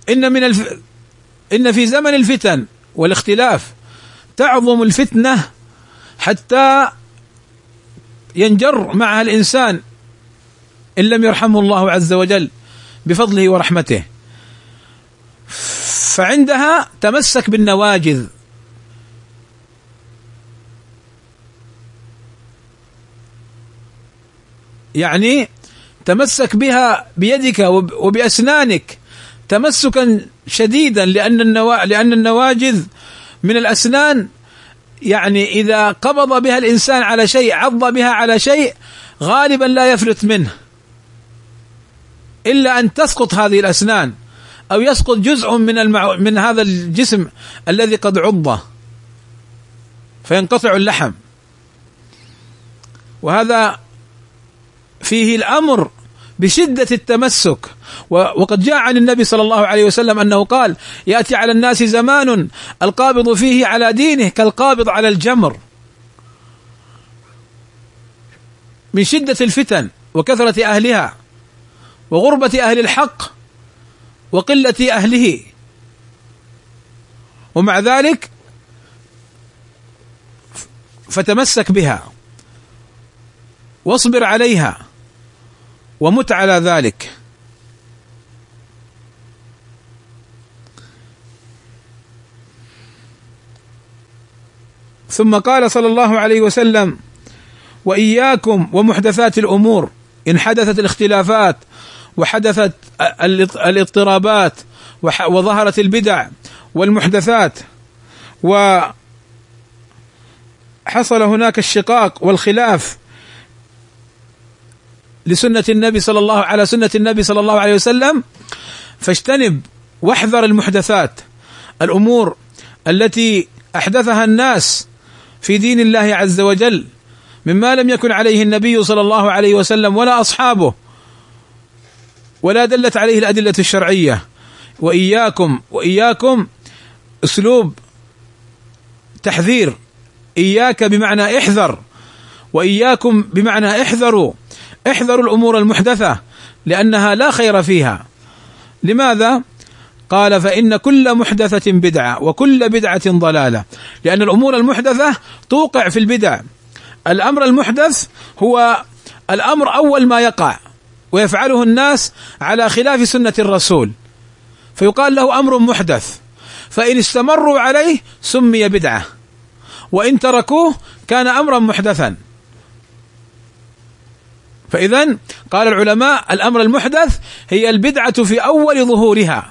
إن في زمن الفتن والاختلاف تعظم الفتنة حتى ينجر معها الإنسان إن لم يرحمه الله عز وجل بفضله ورحمته. فعندها تمسك بالنواجذ، يعني تمسك بها بيدك وبأسنانك تمسكا شديدا، لأن النواجذ من الأسنان، يعني إذا قبض بها الإنسان على شيء، عض بها على شيء، غالبا لا يفلت منه إلا أن تسقط هذه الأسنان أو يسقط جزء من هذا الجسم الذي قد عضه فينقطع اللحم. وهذا فيه الأمر بشدة التمسك. وقد جاء عن النبي صلى الله عليه وسلم أنه قال يأتي على الناس زمان القابض فيه على دينه كالقابض على الجمر، من شدة الفتن وكثرة أهلها وغربة أهل الحق وقلة أهله. ومع ذلك فتمسك بها واصبر عليها ومت على ذلك. ثم قال صلى الله عليه وسلم وإياكم ومحدثات الأمور إن حدثت الاختلافات وحدثت الاضطرابات وظهرت البدع والمحدثات وحصل هناك الشقاق والخلاف لسنة النبي صلى الله عليه وسلم، فاجتنب واحذر المحدثات، الأمور التي أحدثها الناس في دين الله عز وجل مما لم يكن عليه النبي صلى الله عليه وسلم ولا أصحابه ولا دلت عليه الأدلة الشرعية. وإياكم أسلوب تحذير، إياك بمعنى احذر، وإياكم بمعنى احذروا الأمور المحدثة لأنها لا خير فيها. لماذا؟ قال فإن كل محدثة بدعة وكل بدعة ضلالة، لأن الأمور المحدثة توقع في البدع. الأمر المحدث هو الأمر أول ما يقع ويفعله الناس على خلاف سنة الرسول، فيقال له أمر محدث، فإن استمروا عليه سمي بدعة، وإن تركوه كان أمرا محدثا. فإذن قال العلماء الأمر المحدث هي البدعة في أول ظهورها.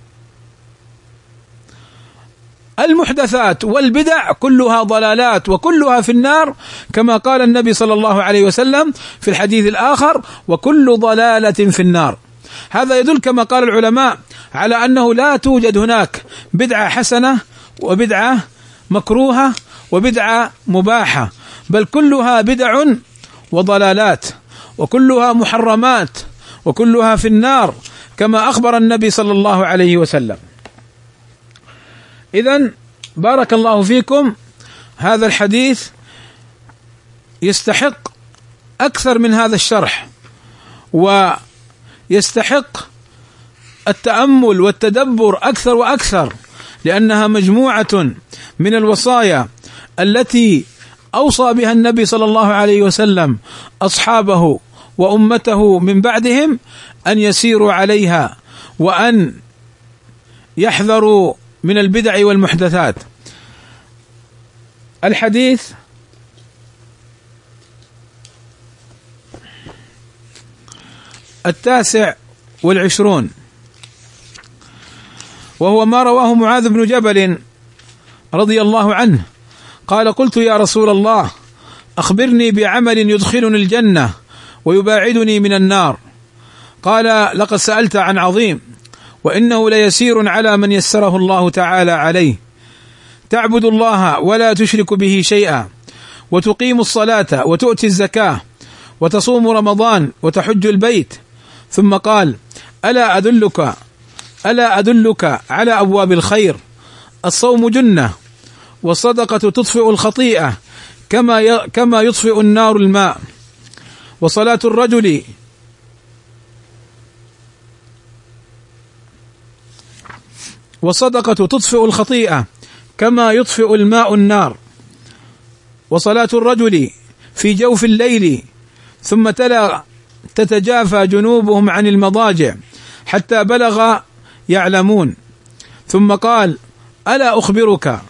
المحدثات والبدع كلها ضلالات وكلها في النار، كما قال النبي صلى الله عليه وسلم في الحديث الآخر: وكل ضلالة في النار. هذا يدل كما قال العلماء على أنه لا توجد هناك بدعة حسنة وبدعة مكروهة وبدعة مباحة، بل كلها بدع وضلالات وكلها محرمات وكلها في النار كما أخبر النبي صلى الله عليه وسلم. إذن بارك الله فيكم، هذا الحديث يستحق أكثر من هذا الشرح، ويستحق التأمل والتدبر أكثر وأكثر، لأنها مجموعة من الوصايا التي أوصى بها النبي صلى الله عليه وسلم أصحابه وأمته من بعدهم أن يسيروا عليها وأن يحذروا من البدع والمحدثات. الحديث التاسع والعشرون، وهو ما رواه معاذ بن جبل رضي الله عنه قال: قلت يا رسول الله أخبرني بعمل يدخلني الجنة ويباعدني من النار. قال: لقد سألت عن عظيم، وإنه ليسير على من يسره الله تعالى عليه: تعبد الله ولا تشرك به شيئا، وتقيم الصلاة وتؤتي الزكاة وتصوم رمضان وتحج البيت. ثم قال: ألا أدلك على أبواب الخير؟ الصوم جنة، والصدقة تطفئ الخطيئة كما يطفئ النار الماء، وصلاة الرجل والصدقة تطفئ الخطيئة كما يطفئ الماء النار، وصلاة الرجل في جوف الليل. ثم تلا: تتجافى جنوبهم عن المضاجع حتى بلغ يعلمون. ثم قال: ألا أخبرك؟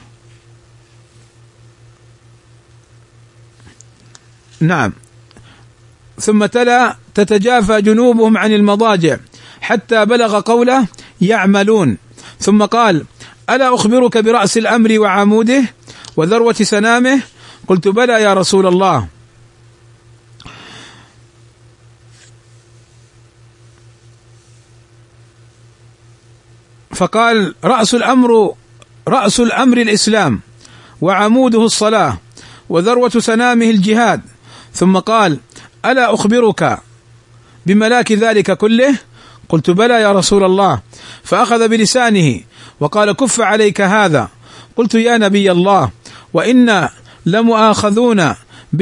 نعم. ثم تلا: تتجافى جنوبهم عن المضاجع حتى بلغ قوله يعملون. ثم قال: ألا أخبرك برأس الأمر وعموده وذروة سنامه؟ قلت: بلى يا رسول الله. فقال: رأس الأمر الإسلام، وعموده الصلاة، وذروة سنامه الجهاد. ثم قال: ألا أخبرك بملاك ذلك كله؟ قلت: بلى يا رسول الله. فأخذ بلسانه وقال: كف عليك هذا. قلت: يا نبي الله، وإنا لمؤاخذون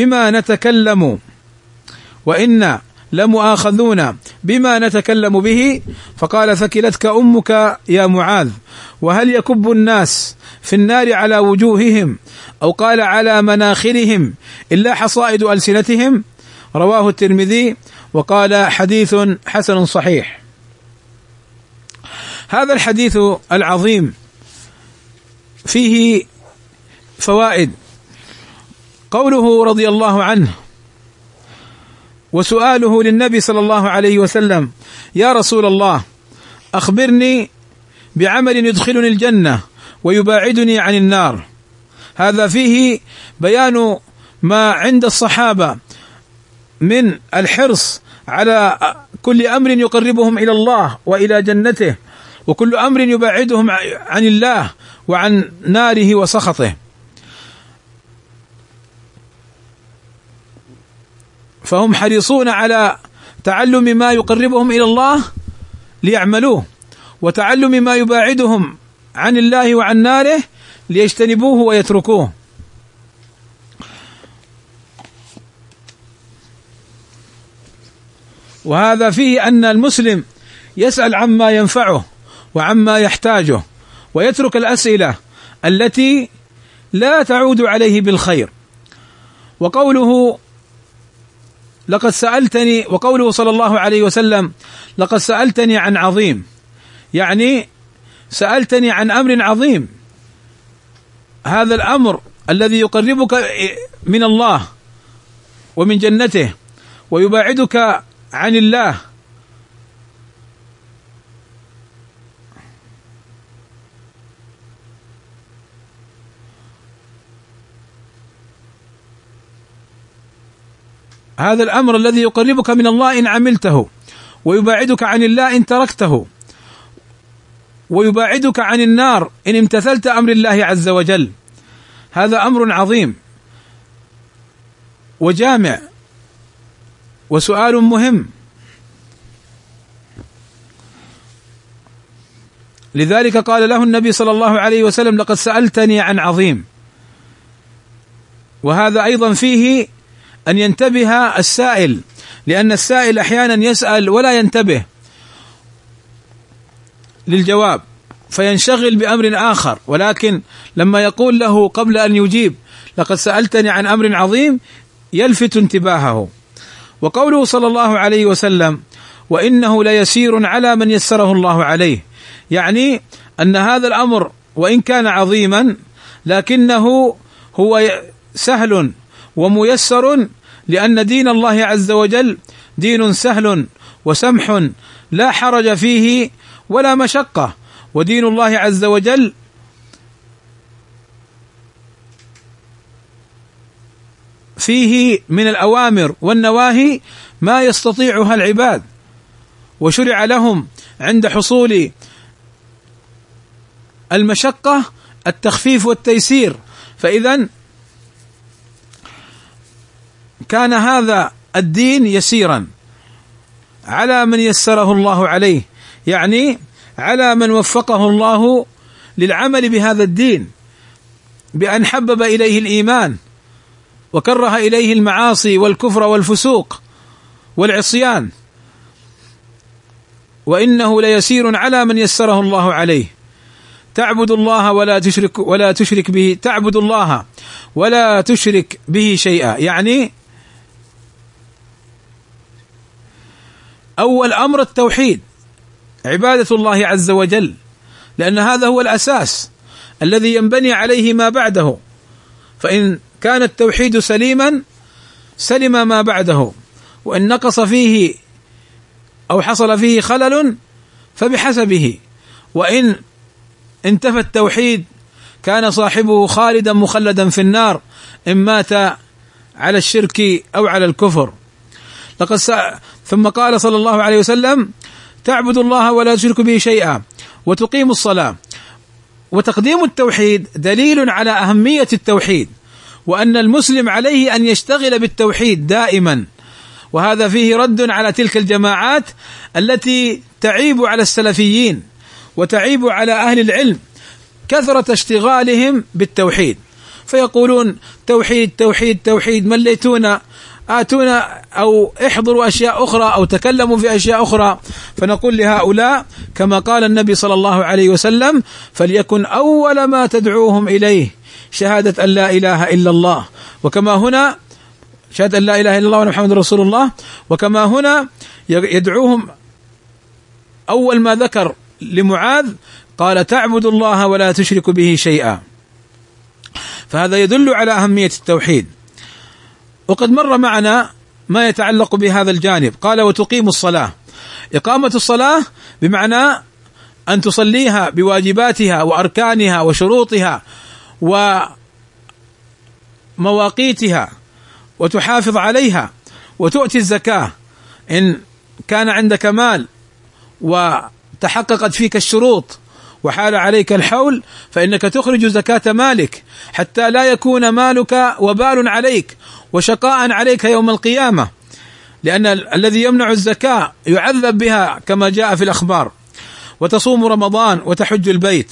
بما نتكلم به. فقال: ثكلتك أمك يا معاذ، وهل يكب الناس في النار على وجوههم، أو قال على مناخرهم، إلا حصائد ألسنتهم؟ رواه الترمذي وقال: حديث حسن صحيح. هذا الحديث العظيم فيه فوائد. قوله رضي الله عنه: وسؤاله للنبي صلى الله عليه وسلم: يا رسول الله أخبرني بعمل يدخلني الجنة ويباعدني عن النار. هذا فيه بيان ما عند الصحابة من الحرص على كل أمر يقربهم إلى الله وإلى جنته، وكل أمر يبعدهم عن الله وعن ناره وسخطه. فهم حريصون على تعلم ما يقربهم إلى الله ليعملوه، وتعلم ما يباعدهم عن الله وعن ناره ليجتنبوه ويتركوه. وهذا فيه أن المسلم يسأل عما ينفعه وعما يحتاجه، ويترك الأسئلة التي لا تعود عليه بالخير. وقوله صلى الله عليه وسلم: لقد سألتني عن عظيم، يعني سألتني عن أمر عظيم. هذا الأمر الذي يقربك من الله ومن جنته ويباعدك عن الله، هذا الأمر الذي يقربك من الله إن عملته، ويباعدك عن الله إن تركته، ويباعدك عن النار إن امتثلت أمر الله عز وجل. هذا أمر عظيم وجامع وسؤال مهم. لذلك قال له النبي صلى الله عليه وسلم: لقد سألتني عن عظيم. وهذا أيضا فيه أن ينتبه السائل، لأن السائل أحيانا يسأل ولا ينتبه للجواب فينشغل بأمر آخر، ولكن لما يقول له قبل أن يجيب: لقد سألتني عن أمر عظيم، يلفت انتباهه. وقوله صلى الله عليه وسلم: وإنه ليسير على من يسره الله عليه، يعني أن هذا الأمر وإن كان عظيما لكنه هو سهل وميسر، لأن دين الله عز وجل دين سهل وسمح لا حرج فيه ولا مشقة. ودين الله عز وجل فيه من الأوامر والنواهي ما يستطيعها العباد، وشرع لهم عند حصول المشقة التخفيف والتيسير. فإذا كان هذا الدين يسيرا على من يسره الله عليه، يعني على من وفقه الله للعمل بهذا الدين، بأن حبب إليه الإيمان وكره إليه المعاصي والكفر والفسوق والعصيان. وإنه ليسير على من يسره الله عليه. تعبد الله ولا تشرك به، تعبد الله ولا تشرك به شيئا، يعني أول أمر التوحيد، عبادة الله عز وجل، لأن هذا هو الأساس الذي ينبني عليه ما بعده. فإن كان التوحيد سليما سلم ما بعده، وإن نقص فيه أو حصل فيه خلل فبحسبه، وإن انتفى التوحيد كان صاحبه خالدا مخلدا في النار إن مات على الشرك أو على الكفر. ثم قال صلى الله عليه وسلم: تعبد الله ولا تشرك به شيئا وتقيم الصلاة. وتقديم التوحيد دليل على أهمية التوحيد، وأن المسلم عليه أن يشتغل بالتوحيد دائما. وهذا فيه رد على تلك الجماعات التي تعيب على السلفيين وتعيب على أهل العلم كثرة اشتغالهم بالتوحيد، فيقولون: توحيد توحيد توحيد، مليتونا، آتونا أو احضروا أشياء أخرى أو تكلموا في أشياء أخرى. فنقول لهؤلاء كما قال النبي صلى الله عليه وسلم: فليكن أول ما تدعوهم إليه شهادة أن لا إله إلا الله، وكما هنا شهادة أن لا إله إلا الله وأن محمد رسول الله، وكما هنا يدعوهم أول ما ذكر لمعاذ قال: تعبد الله ولا تشرك به شيئا. فهذا يدل على أهمية التوحيد. وقد مر معنا ما يتعلق بهذا الجانب. قال وتقيم الصلاة. إقامة الصلاة بمعنى أن تصليها بواجباتها وأركانها وشروطها ومواقيتها وتحافظ عليها، وتؤتي الزكاة إن كان عندك مال وتحققت فيك الشروط وحال عليك الحول، فإنك تخرج زكاة مالك حتى لا يكون مالك وبال عليك وشقاء عليك يوم القيامة، لأن الذي يمنع الزكاة يعذب بها كما جاء في الأخبار. وتصوم رمضان وتحج البيت.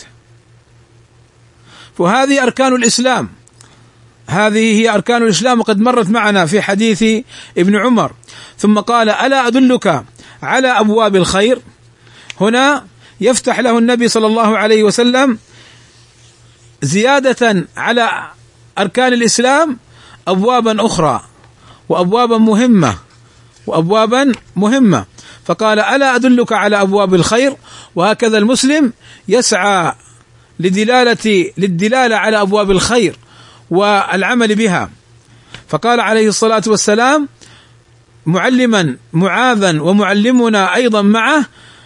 وهذه أركان الإسلام، هذه هي أركان الإسلام، وقد مرت معنا في حديث ابن عمر. ثم قال ألا أدلك على أبواب الخير. هنا يفتح له النبي صلى الله عليه وسلم زيادة على أركان الإسلام أبوابا أخرى وأبوابا مهمة فقال ألا أدلك على أبواب الخير. وهكذا المسلم يسعى للدلالة على أبواب الخير والعمل بها. فقال عليه الصلاة والسلام معلما معاذا ومعلمنا أيضا معه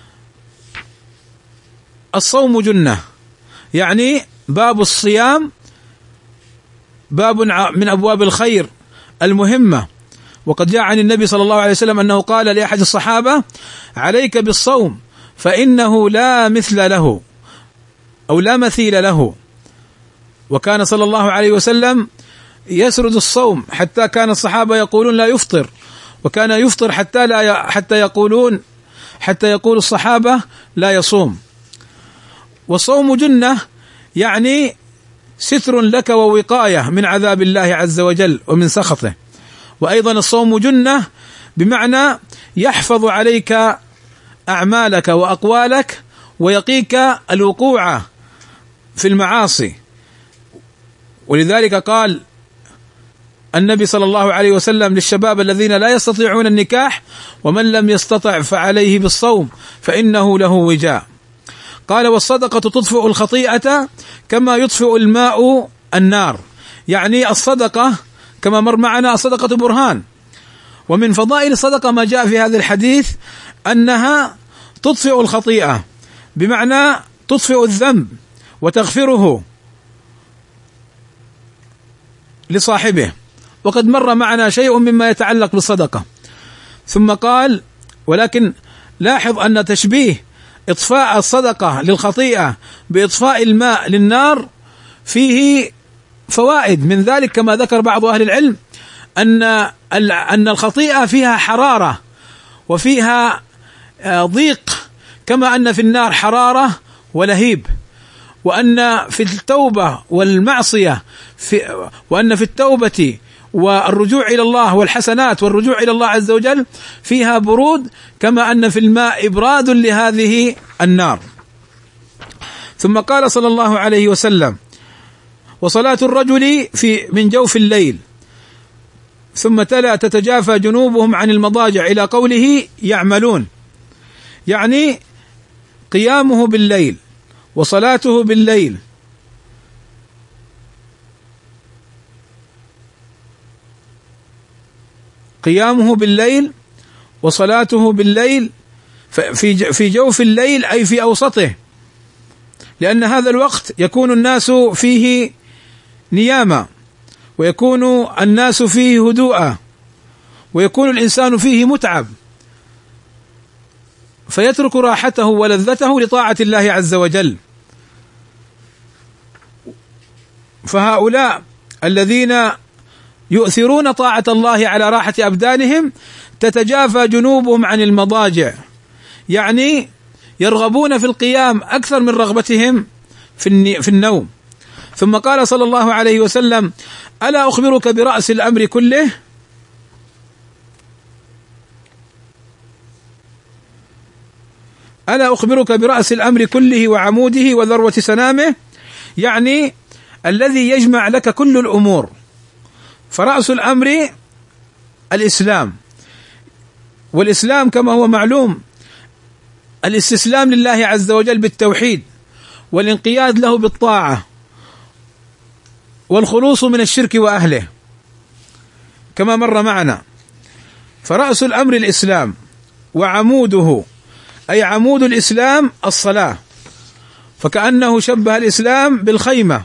الصوم جنة، يعني باب الصيام باب من أبواب الخير المهمة. وقد جاء عن النبي صلى الله عليه وسلم أنه قال لأحد الصحابة عليك بالصوم فإنه لا مثل له أو لا مثيل له. وكان صلى الله عليه وسلم يسرد الصوم حتى كان الصحابة يقولون لا يفطر، وكان يفطر حتى يقول الصحابة لا يصوم. والصوم جنة يعني ستر لك ووقاية من عذاب الله عز وجل ومن سخطه. وأيضا الصوم جنة بمعنى يحفظ عليك أعمالك وأقوالك ويقيك الوقوع في المعاصي. ولذلك قال النبي صلى الله عليه وسلم للشباب الذين لا يستطيعون النكاح ومن لم يستطع فعليه بالصوم فإنه له وجاء. قال والصدقة تطفئ الخطيئة كما يطفئ الماء النار، يعني الصدقة كما مر معنا الصدقة برهان. ومن فضائل الصدقة ما جاء في هذا الحديث أنها تطفئ الخطيئة، بمعنى تطفئ الذنب وتغفره لصاحبه. وقد مر معنا شيء مما يتعلق بالصدقة. ثم قال ولكن لاحظ أن تشبيه إطفاء الصدقة للخطيئة بإطفاء الماء للنار فيه فوائد. من ذلك كما ذكر بعض أهل العلم أن الخطيئة فيها حرارة وفيها ضيق، كما أن في النار حرارة ولهيب، وأن في التوبة والمعصية وأن في التوبة والرجوع إلى الله والحسنات والرجوع إلى الله عز وجل فيها برود، كما أن في الماء إبراد لهذه النار. ثم قال صلى الله عليه وسلم وصلاة الرجل من جوف الليل. ثم تلا تتجافى جنوبهم عن المضاجع إلى قوله يعملون، يعني قيامه بالليل وصلاته بالليل. قيامه بالليل وصلاته بالليل في جوف الليل أي في أوسطه، لأن هذا الوقت يكون الناس فيه نياما، ويكون الناس فيه هدوءا، ويكون الإنسان فيه متعب، فيترك راحته ولذته لطاعة الله عز وجل. فهؤلاء الذين يؤثرون طاعة الله على راحة أبدانهم تتجافى جنوبهم عن المضاجع، يعني يرغبون في القيام أكثر من رغبتهم في النوم. ثم قال صلى الله عليه وسلم ألا أخبرك برأس الأمر كله؟ ألا أخبرك برأس الأمر كله وعموده وذروة سنامه، يعني الذي يجمع لك كل الأمور. فرأس الأمر الإسلام، والإسلام كما هو معلوم الاستسلام لله عز وجل بالتوحيد والانقياد له بالطاعة والخلوص من الشرك وأهله كما مر معنا. فرأس الأمر الإسلام، وعموده أي عمود الإسلام الصلاة، فكأنه شبه الإسلام بالخيمة،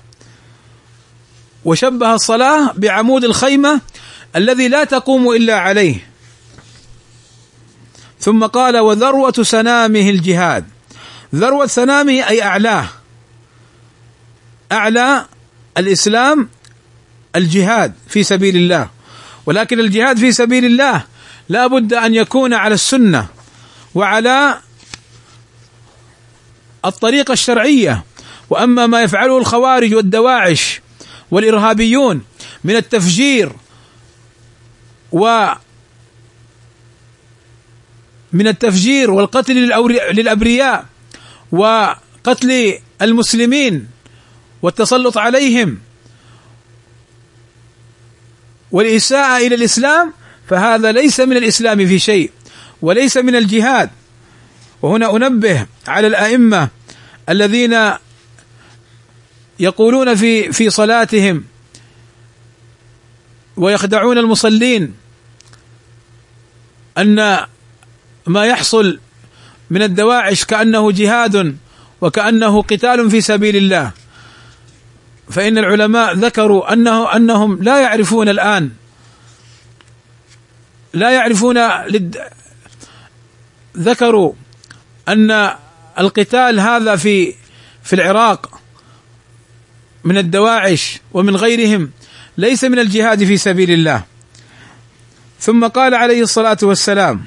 وشبه الصلاة بعمود الخيمة الذي لا تقوم إلا عليه. ثم قال: وذروة سنامه الجهاد. ذروة سنامه أي أعلاه، أعلى الإسلام الجهاد في سبيل الله، ولكن الجهاد في سبيل الله لا بد أن يكون على السنة وعلى الطريقة الشرعية. وأما ما يفعله الخوارج والدواعش والإرهابيون من التفجير والقتل للأبرياء وقتل المسلمين والتسلط عليهم والإساءة إلى الإسلام، فهذا ليس من الإسلام في شيء، وليس من الجهاد. وهنا أنبه على الأئمة الذين يقولون في صلاتهم ويخدعون المصلين أن ما يحصل من الدواعش كأنه جهاد وكأنه قتال في سبيل الله، فإن العلماء ذكروا أنهم لا يعرفون الآن، ذكروا أن القتال هذا في العراق من الدواعش ومن غيرهم ليس من الجهاد في سبيل الله. ثم قال عليه الصلاة والسلام: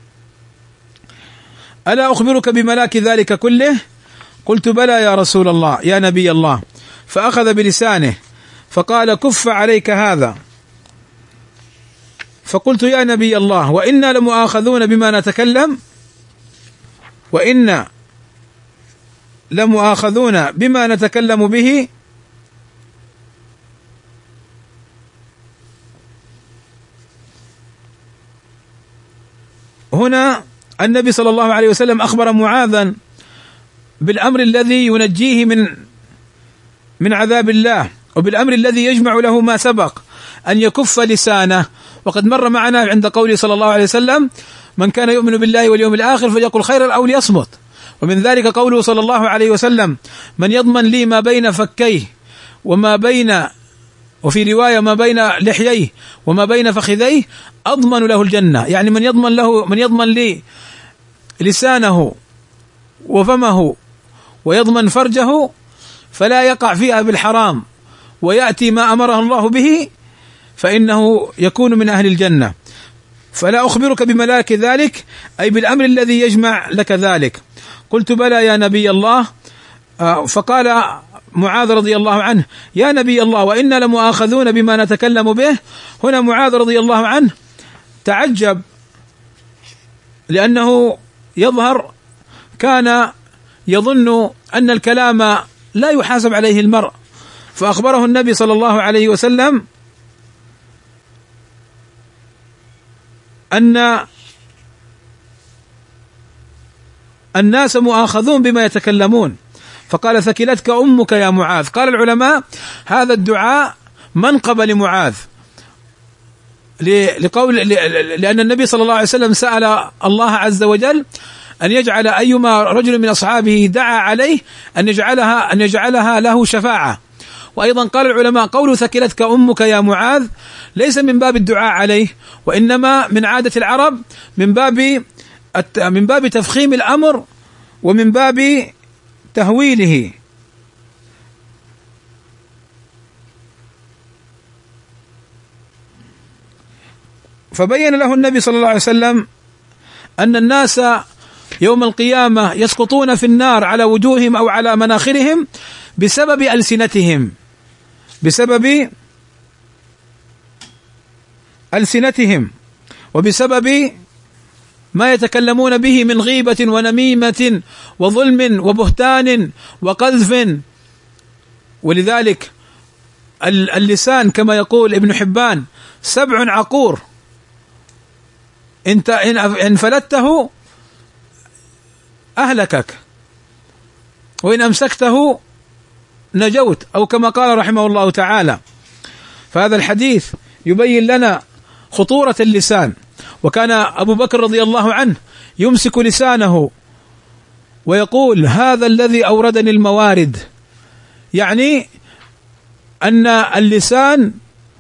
ألا أخبرك بملاك ذلك كله؟ قلت: بلى يا رسول الله يا نبي الله. فأخذ بلسانه فقال: كف عليك هذا. فقلت: يا نبي الله، وإنا لمؤاخذون بما نتكلم، وإنا لمؤاخذون بما نتكلم به. هنا النبي صلى الله عليه وسلم أخبر معاذا بالأمر الذي ينجيه من عذاب الله، وبالأمر الذي يجمع له ما سبق أن يكف لسانه. وقد مر معنا عند قوله صلى الله عليه وسلم: من كان يؤمن بالله واليوم الآخر فليقل خيرا أو ليصمت. ومن ذلك قوله صلى الله عليه وسلم: من يضمن لي ما بين فكيه وما بين، وفي رواية ما بين لحييه وما بين فخذيه أضمن له الجنة. يعني من يضمن لي لسانه وفمه ويضمن فرجه فلا يقع فيها بالحرام ويأتي ما أمره الله به، فإنه يكون من أهل الجنة. فلا أخبرك بملاك ذلك، أي بالأمر الذي يجمع لك ذلك. قلت: بلى يا نبي الله. فقال معاذ رضي الله عنه: يا نبي الله، وإنا لمؤاخذون بما نتكلم به. هنا معاذ رضي الله عنه تعجب، لأنه يظهر كان يظن أن الكلام لا يحاسب عليه المرء، فأخبره النبي صلى الله عليه وسلم أن الناس مؤاخذون بما يتكلمون. فقال: ثكلتك أمك يا معاذ. قال العلماء: هذا الدعاء منقب لمعاذ، لأن النبي صلى الله عليه وسلم سأل الله عز وجل أن يجعل أيما رجل من أصحابه دعا عليه أن يجعلها له شفاعة. وأيضا قال العلماء: قول ثكلتك أمك يا معاذ ليس من باب الدعاء عليه، وإنما من عادة العرب، من باب تفخيم الأمر ومن باب تهويله. فبين له النبي صلى الله عليه وسلم أن الناس يوم القيامة يسقطون في النار على وجوههم أو على مناخرهم بسبب ألسنتهم وبسبب ما يتكلمون به من غيبة ونميمة وظلم وبهتان وقذف. ولذلك اللسان كما يقول ابن حبان 7 عقور، إن فلته أهلكك، وإن أمسكته نجوت، أو كما قال رحمه الله تعالى. فهذا الحديث يبين لنا خطورة اللسان، وكان أبو بكر رضي الله عنه يمسك لسانه ويقول هذا الذي أوردني الموارد، يعني أن اللسان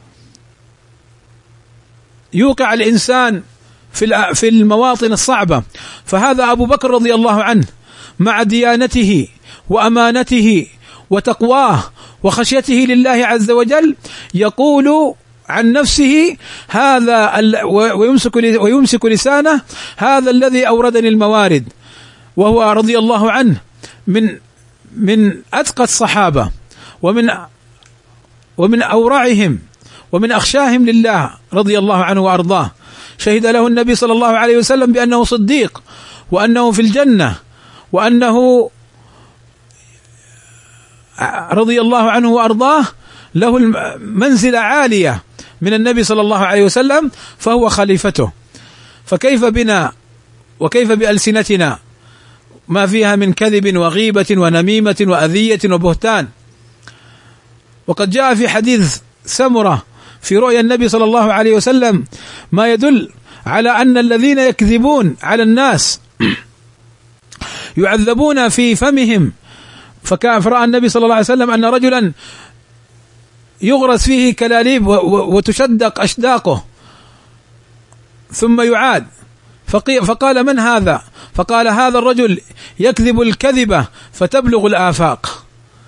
يوقع الإنسان في المواطن الصعبة. فهذا أبو بكر رضي الله عنه مع ديانته وأمانته وتقواه وخشيته لله عز وجل يقول عن نفسه هذا ويمسك لسانه هذا الذي أوردني الموارد، وهو رضي الله عنه من أتقى الصحابة ومن أورعهم ومن أخشاهم لله رضي الله عنه وأرضاه. شهد له النبي صلى الله عليه وسلم بأنه صديق، وأنه في الجنة، وأنه رضي الله عنه وأرضاه له منزلة عالية من النبي صلى الله عليه وسلم، فهو خليفته. فكيف بنا وكيف بألسنتنا ما فيها من كذب وغيبة ونميمة وأذية وبهتان. وقد جاء في حديث سمرة في رؤيا النبي صلى الله عليه وسلم ما يدل على أن الذين يكذبون على الناس يعذبون في فمهم. فرأى النبي صلى الله عليه وسلم أن رجلا يغرس فيه كلاليب وتشدق أشداقه ثم يعاد، فقال من هذا؟ فقال هذا الرجل يكذب الكذبة فتبلغ الآفاق.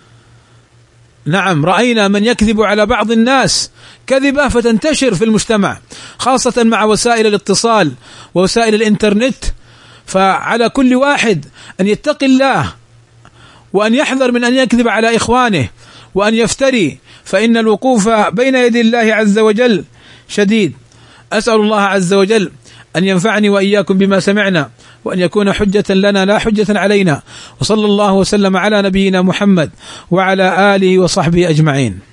نعم، رأينا من يكذب على بعض الناس كذبة فتنتشر في المجتمع، خاصة مع وسائل الاتصال ووسائل الإنترنت. فعلى كل واحد أن يتقي الله وأن يحذر من أن يكذب على إخوانه وأن يفتري، فإن الوقوف بين يدي الله عز وجل شديد. أسأل الله عز وجل أن ينفعني وإياكم بما سمعنا، وأن يكون حجة لنا لا حجة علينا. وصلى الله وسلم على نبينا محمد وعلى آله وصحبه أجمعين.